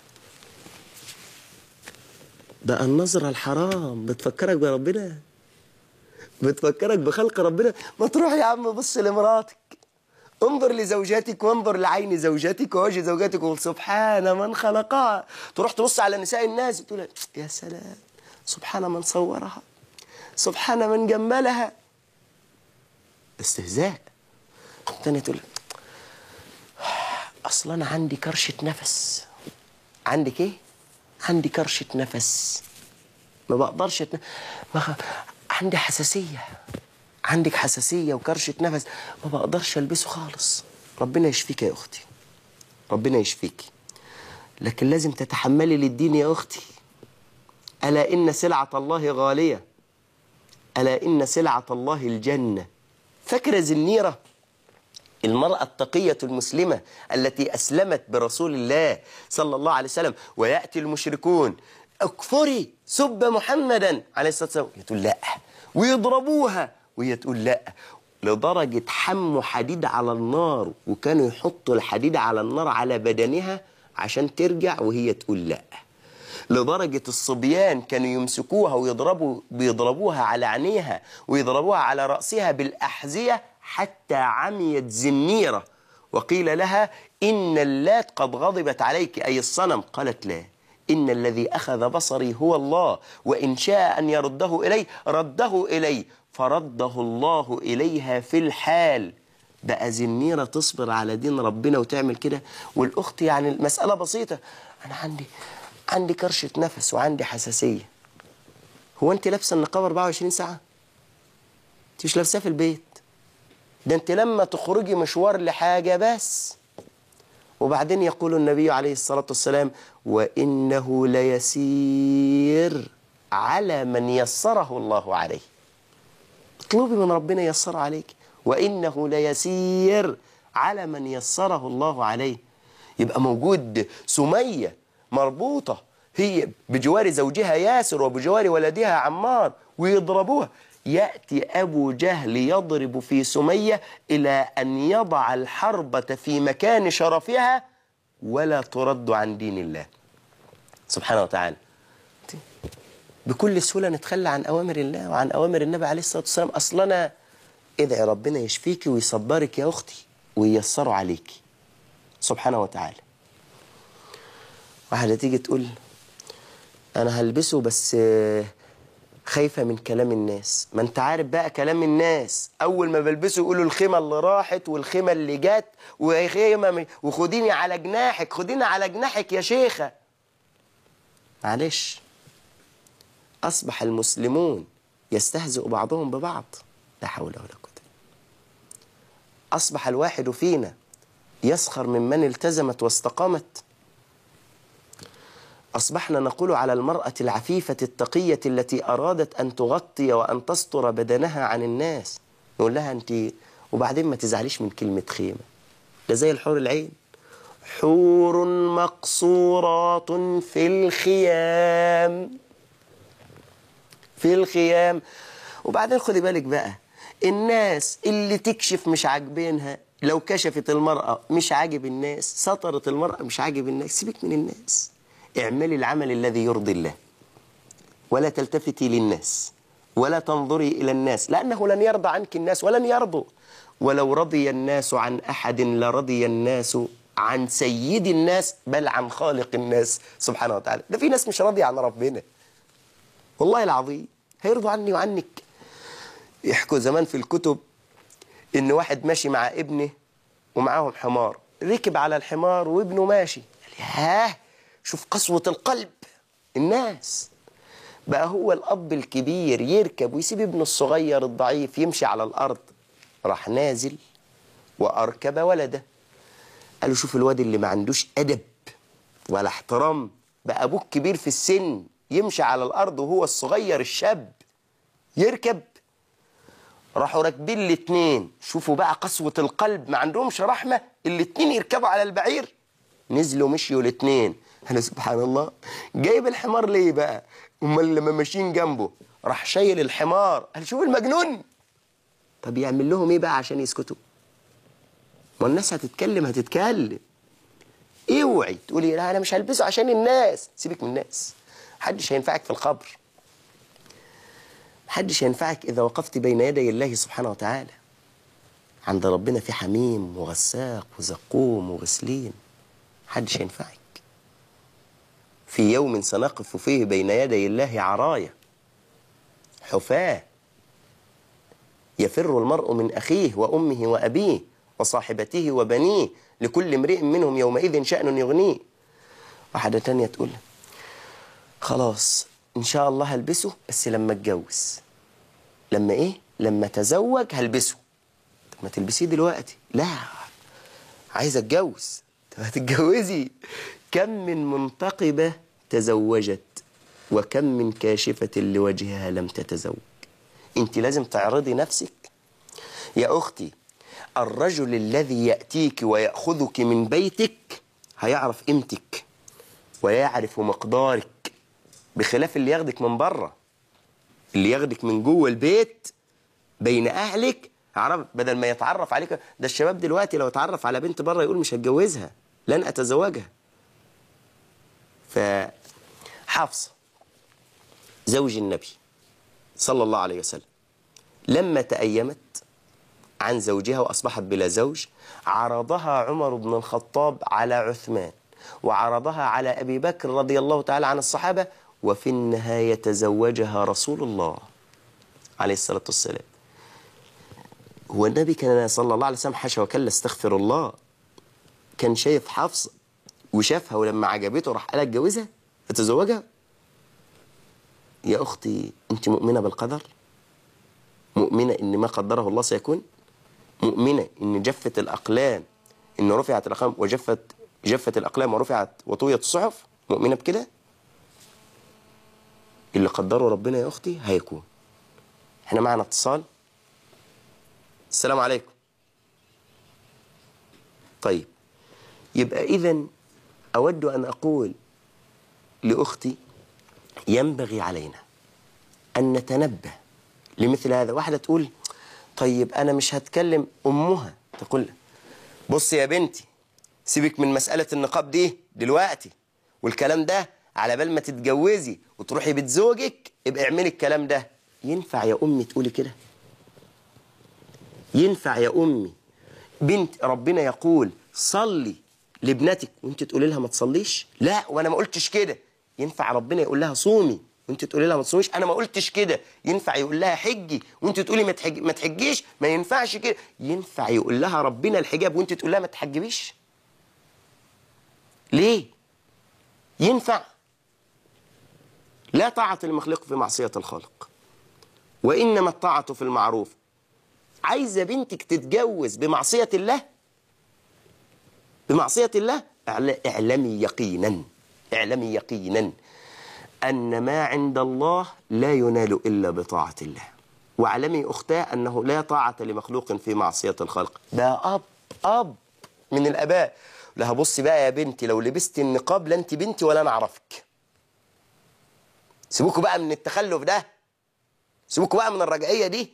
A: ده النظرة الحرام بتفكرك بربنا، بتفكرك بخلق ربنا. ما تروح يا عم بص لمراتك، انظر لزوجاتك وانظر لعين زوجاتك ووجه زوجاتك وقل سبحان من خلقها. تروح تبص على نساء الناس تقول يا سلام سبحان من صورها، سبحان من جملها. استهزاء. تاني تقول اصلا انا عندي كرشة نفس. عندك ايه؟ عندي كرشة نفس ما بقدرش عندي حساسية. عندك حساسية وكرشة نفس ما بقدرش ألبسه خالص. ربنا يشفيك يا أختي، ربنا يشفيك. لكن لازم تتحملي للدين يا أختي. ألا إن سلعة الله غالية، ألا إن سلعة الله الجنة. فاكرة زنيرة المرأة التقية المسلمة التي أسلمت برسول الله صلى الله عليه وسلم، ويأتي المشركون اكفري سب محمدا عليه الصلاة والسلام، تقول لا، ويضربوها وهي تقول لا، لدرجة حموا حديد على النار وكانوا يحطوا الحديد على النار على بدنها عشان ترجع وهي تقول لا، لدرجة الصبيان كانوا يمسكوها ويضربوها على عينيها ويضربوها على رأسها بالأحذية حتى عميت زنيرة، وقيل لها إن اللات قد غضبت عليك أي الصنم، قالت لا، إن الذي أخذ بصري هو الله وإن شاء أن يرده إلي رده إلي، فرده الله إليها في الحال. بقى زنيرة تصبر على دين ربنا وتعمل كده. والأخت يعني المسألة بسيطة، أنا عندي كرشة نفس وعندي حساسية. هو أنت لابسة النقاب 24 ساعة؟ أنت مش لابساه في البيت، ده أنت لما تخرجي مشوار لحاجة بس. وبعدين يقول النبي عليه الصلاة والسلام وإنه ليسير على من يسره الله عليه. اطلبي من ربنا يسر عليك، وإنه ليسير على من يسره الله عليه. يبقى موجود سمية مربوطة هي بجوار زوجها ياسر وبجوار ولدها عمار ويضربوها، يأتي أبو جهل يضرب في سمية إلى أن يضع الحربة في مكان شرفها ولا ترد عن دين الله سبحانه وتعالى. بكل سهولة نتخلى عن أوامر الله وعن أوامر النبي عليه الصلاة والسلام. أصلنا ادعي ربنا يشفيكي ويصبرك يا أختي وييسره عليكي سبحانه وتعالى. واحدة تيجي تقول أنا هلبسه بس خايفة من كلام الناس. ما انت عارف بقى كلام الناس أول ما بلبسه يقولوا الخيمة اللي راحت والخيمة اللي جت وخيمة وخديني على جناحك، خديني على جناحك يا شيخة. معلش، أصبح المسلمون يستهزئ بعضهم ببعض، لا حول ولا قوة. أصبح الواحد فينا يسخر ممن التزمت واستقامت. أصبحنا نقول على المرأة العفيفة التقية التي أرادت أن تغطي وأن تستر بدنها عن الناس، نقول لها أنت، وبعدين ما تزعليش من كلمة خيمة، ده زي الحور العين، حور مقصورات في الخيام، في الخيام. وبعدين خدي بالك بقى، الناس اللي تكشف مش عاجبينها، لو كشفت المرأة مش عاجب الناس، سترت المرأة مش عاجب الناس، سيبك من الناس، اعملي العمل الذي يرضي الله، ولا تلتفتي للناس ولا تنظري إلى الناس، لأنه لن يرضى عنك الناس ولن يرضوا. ولو رضي الناس عن أحد لرضي الناس عن سيد الناس، بل عن خالق الناس سبحانه وتعالى. ده في ناس مش راضية عن ربنا والله العظيم، هيرضوا عني وعنك. يحكوا زمان في الكتب إن واحد ماشي مع ابنه ومعاهم حمار، ركب على الحمار وابنه ماشي، قال ياه شوف قسوة القلب الناس، بقى هو الأب الكبير يركب ويسيب ابنه الصغير الضعيف يمشي على الأرض، راح نازل وأركب ولده، قالوا شوف الواد اللي ما عندوش أدب ولا احترام، بقى أبوك كبير في السن يمشي على الأرض وهو الصغير الشاب يركب. راحوا راكبين الاتنين، شوفوا بقى قسوة القلب، ما عندهمش رحمة، الاتنين يركبوا على البعير، نزلوا مشيوا الاتنين. أنا سبحان الله، جايب الحمار ليه بقى؟ امال لما ماشيين جنبه راح شايل الحمار، قال شوف المجنون. طب يعمل لهم ايه بقى عشان يسكتوا؟ ما الناس هتتكلم هتتكلم. اوعي تقولي لا انا مش هلبسه عشان الناس، سيبك من الناس، محدش هينفعك في القبر، محدش هينفعك اذا وقفت بين يدي الله سبحانه وتعالى. عند ربنا في حميم وغساق وزقوم وغسلين، محدش هينفعك. في يوم سنقف فيه بين يدي الله عرايا حفاة، يفر المرء من أخيه وأمه وأبيه وصاحبته وبنيه، لكل امرئ منهم يومئذ شأن يغنيه. واحدة تانية تقول خلاص إن شاء الله هلبسه بس لما اتجوز، لما إيه؟ لما تزوج هلبسه. طب ما تلبسيه دلوقتي، لا عايزة اتجوز. طب هتتجوزي؟ كم من منتقبة تزوجت وكم من كاشفة لوجهها لم تتزوج. انت لازم تعرضي نفسك يا أختي. الرجل الذي يأتيك ويأخذك من بيتك هيعرف قيمتك ويعرف مقدارك، بخلاف اللي ياخدك من بره. اللي ياخدك من جوه البيت بين أهلك عرف، بدل ما يتعرف عليك. ده الشباب دلوقتي لو اتعرف على بنت بره يقول مش هتجوزها، لن أتزوجها. فحفصة زوج النبي صلى الله عليه وسلم لما تأيمت عن زوجها وأصبحت بلا زوج، عرضها عمر بن الخطاب على عثمان، وعرضها على أبي بكر رضي الله تعالى عن الصحابة، وفي النهاية تزوجها رسول الله عليه الصلاة والسلام. هو النبي كان صلى الله عليه وسلم حاشا وكلا استغفر الله، كان شايف حفصة وشافها ولما عجبته راح قال اتجوزها اتزوجها؟ يا أختي أنت مؤمنة بالقدر؟ مؤمنة إن ما قدره الله سيكون؟ مؤمنة إن جفت الأقلام، إن رفعت الأقلام جفت الأقلام ورفعت وطويت الصحف؟ مؤمنة بكده؟ اللي قدره ربنا يا أختي هيكون. احنا معنا اتصال. السلام عليكم. طيب يبقى إذن أود أن أقول لأختي ينبغي علينا أن نتنبه لمثل هذا. واحدة تقول طيب أنا مش هتكلم، أمها تقول بص يا بنتي سيبك من مسألة النقاب دي دلوقتي والكلام ده، على بال ما تتجوزي وتروحي بيت زوجك ابقى اعملي الكلام ده. ينفع يا أمي تقولي كده؟ ينفع يا أمي بنت ربنا يقول صلي لابنتك وانت تقولي لها ما تصليش؟ لا وانا ما قلتش كده. ينفع ربنا يقول لها صومي وانت تقولي لها ما تصوميش؟ انا ما قلتش كده. ينفع يقول لها حجي وانت تقولي ما تحجيش؟ ما ينفعش كده. ينفع يقول لها ربنا الحجاب وانت تقول لها ما تحجبيش؟ ليه؟ ينفع؟ لا طاعة للمخلوق في معصية الخالق، وإنما الطاعة في المعروف. عايزة بنتك تتجوز بمعصية الله؟ بمعصية الله؟ اعلمي يقينا اعلمي يقينا أن ما عند الله لا ينال إلا بطاعة الله. واعلمي أختاه أنه لا طاعة لمخلوق في معصية الخلق. ده أب من الآباء لها بصي بقى يا بنتي، لو لبست النقاب لا أنت بنتي ولا أنا أعرفك. سيبوكوا بقى من التخلف ده، سيبوكوا بقى من الرجعية دي.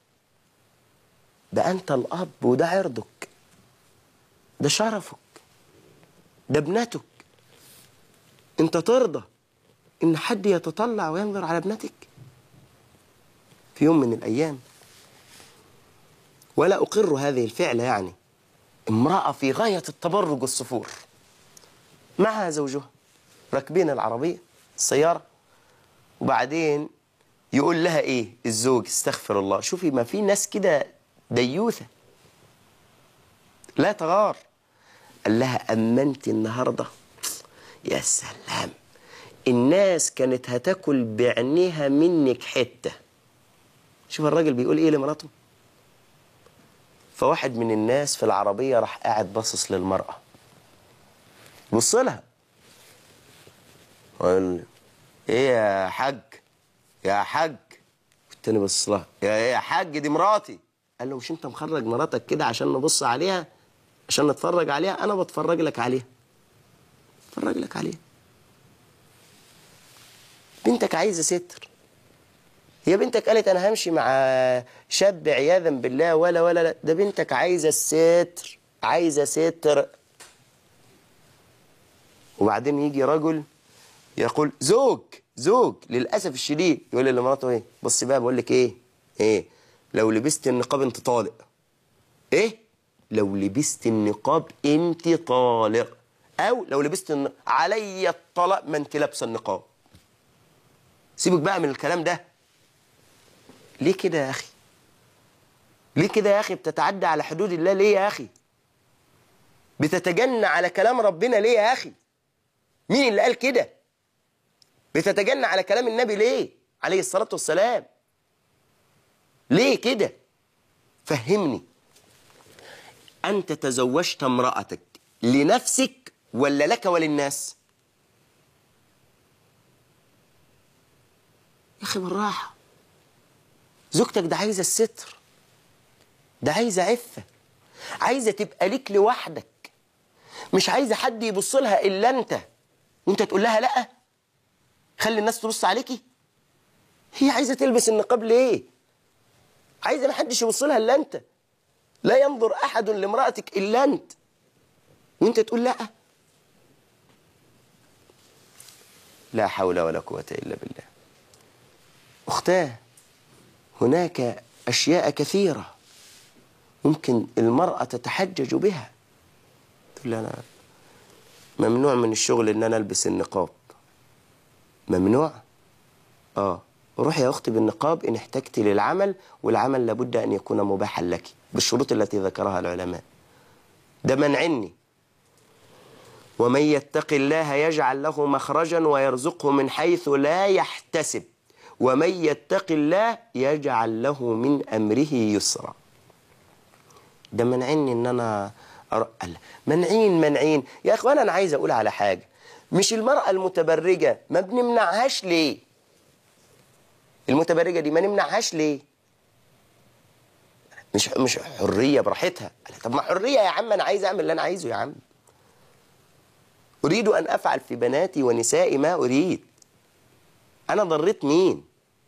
A: ده أنت الأب وده عرضك، ده شرفك، ده ابنتك. أنت ترضى إن حد يتطلع وينظر على ابنتك في يوم من الأيام؟ ولا أقر هذه الفعلة. يعني امرأة في غاية التبرج والسفور معها زوجها راكبين العربية السيارة، وبعدين يقول لها إيه الزوج؟ استغفر الله. شوفي ما في ناس كده ديوثة لا تغار. قال لها أما أنت النهاردة يا سلام، الناس كانت هتاكل بعينيها منك حتة. شوف الراجل بيقول إيه لمراته. فواحد من الناس في العربية راح قاعد باصص للمرأة، بص لها وقال ايه يا حاج، يا حاج. والتاني بص لها يا حاج دي مراتي. قال له مش انت مخرج مراتك كده عشان نبص عليها، عشان نتفرج عليها؟ انا بتفرج لك عليها، بتفرج لك عليها. بنتك عايزه ستر، هي بنتك قالت انا همشي مع شاب عياذا بالله ولا لا، ده بنتك عايزه الستر، عايزه ستر. وبعدين يجي رجل يقول زوج للاسف الشديد يقول لمراته ايه؟ بصي بقى بقول لك ايه لو لبست النقاب انت طالق. ايه لو لبست النقاب انت طالق، او لو لبست علي الطلاق ما انت لابسه النقاب. سيبك بقى من الكلام ده. ليه كده يا اخي؟ ليه كده يا اخي بتتعدى على حدود الله؟ ليه يا اخي بتتجنى على كلام ربنا؟ ليه يا اخي؟ مين اللي قال كده؟ بتتجنى على كلام النبي ليه عليه الصلاة والسلام؟ ليه كده؟ فهمني. أنت تزوجت امرأتك لنفسك ولا لك وللناس؟ يا أخي بالراحة. زوجتك ده عايزة الستر، ده عايزة عفة، عايزة تبقى ليك لوحدك، مش عايزة حد يبص لها إلا أنت، وأنت تقول لها لأ خلي الناس تبص عليكي. هي عايزة تلبس النقاب ليه؟ عايزة ما حدش يبص لها إلا أنت، لا ينظر أحد لامرأتك إلا أنت، وأنت تقول لأ. لا حول ولا قوة إلا بالله. أختاه، هناك أشياء كثيرة ممكن المرأة تتحجج بها. تقول لي أنا ممنوع من الشغل إن أنا ألبس النقاب. ممنوع؟ روحي يا أختي بالنقاب إن احتجتي للعمل، والعمل لابد أن يكون مباحا لك بالشروط التي ذكرها العلماء. ده منعني. ومن يتق الله يجعل له مخرجا ويرزقه من حيث لا يحتسب ومن يتق الله يجعل له من أمره يسرا. ده منعني إن أنا منعين يا إخوان. أنا عايز أقول على حاجة، مش المرأة المتبرجة ما بنمنعهاش ليه؟ المتبرجة دي ما نمنعهاش ليه؟ مش حرية براحتها. طب ما حرية يا عم، أنا عايز أعمل اللي أنا عايزه يا عم. أريد أن أفعل في بناتي ونسائي ما أريد. أنا ضريت مين؟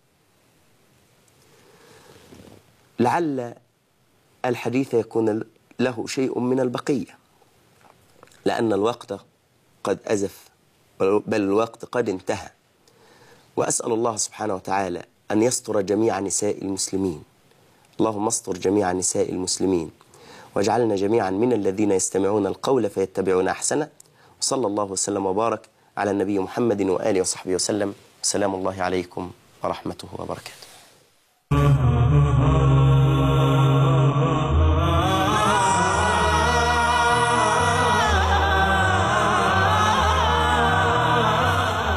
A: لعل الحديث يكون له شيء من البقية، لأن الوقت قد أزف، بل الوقت قد انتهى. وأسأل الله سبحانه وتعالى أن يستر جميع نساء المسلمين. اللهم استر جميع نساء المسلمين، واجعلنا جميعا من الذين يستمعون القول فيتبعون أحسنه. وصلى الله وسلم وبارك على النبي محمد وآله وصحبه وسلم. سلام الله عليكم ورحمته وبركاته.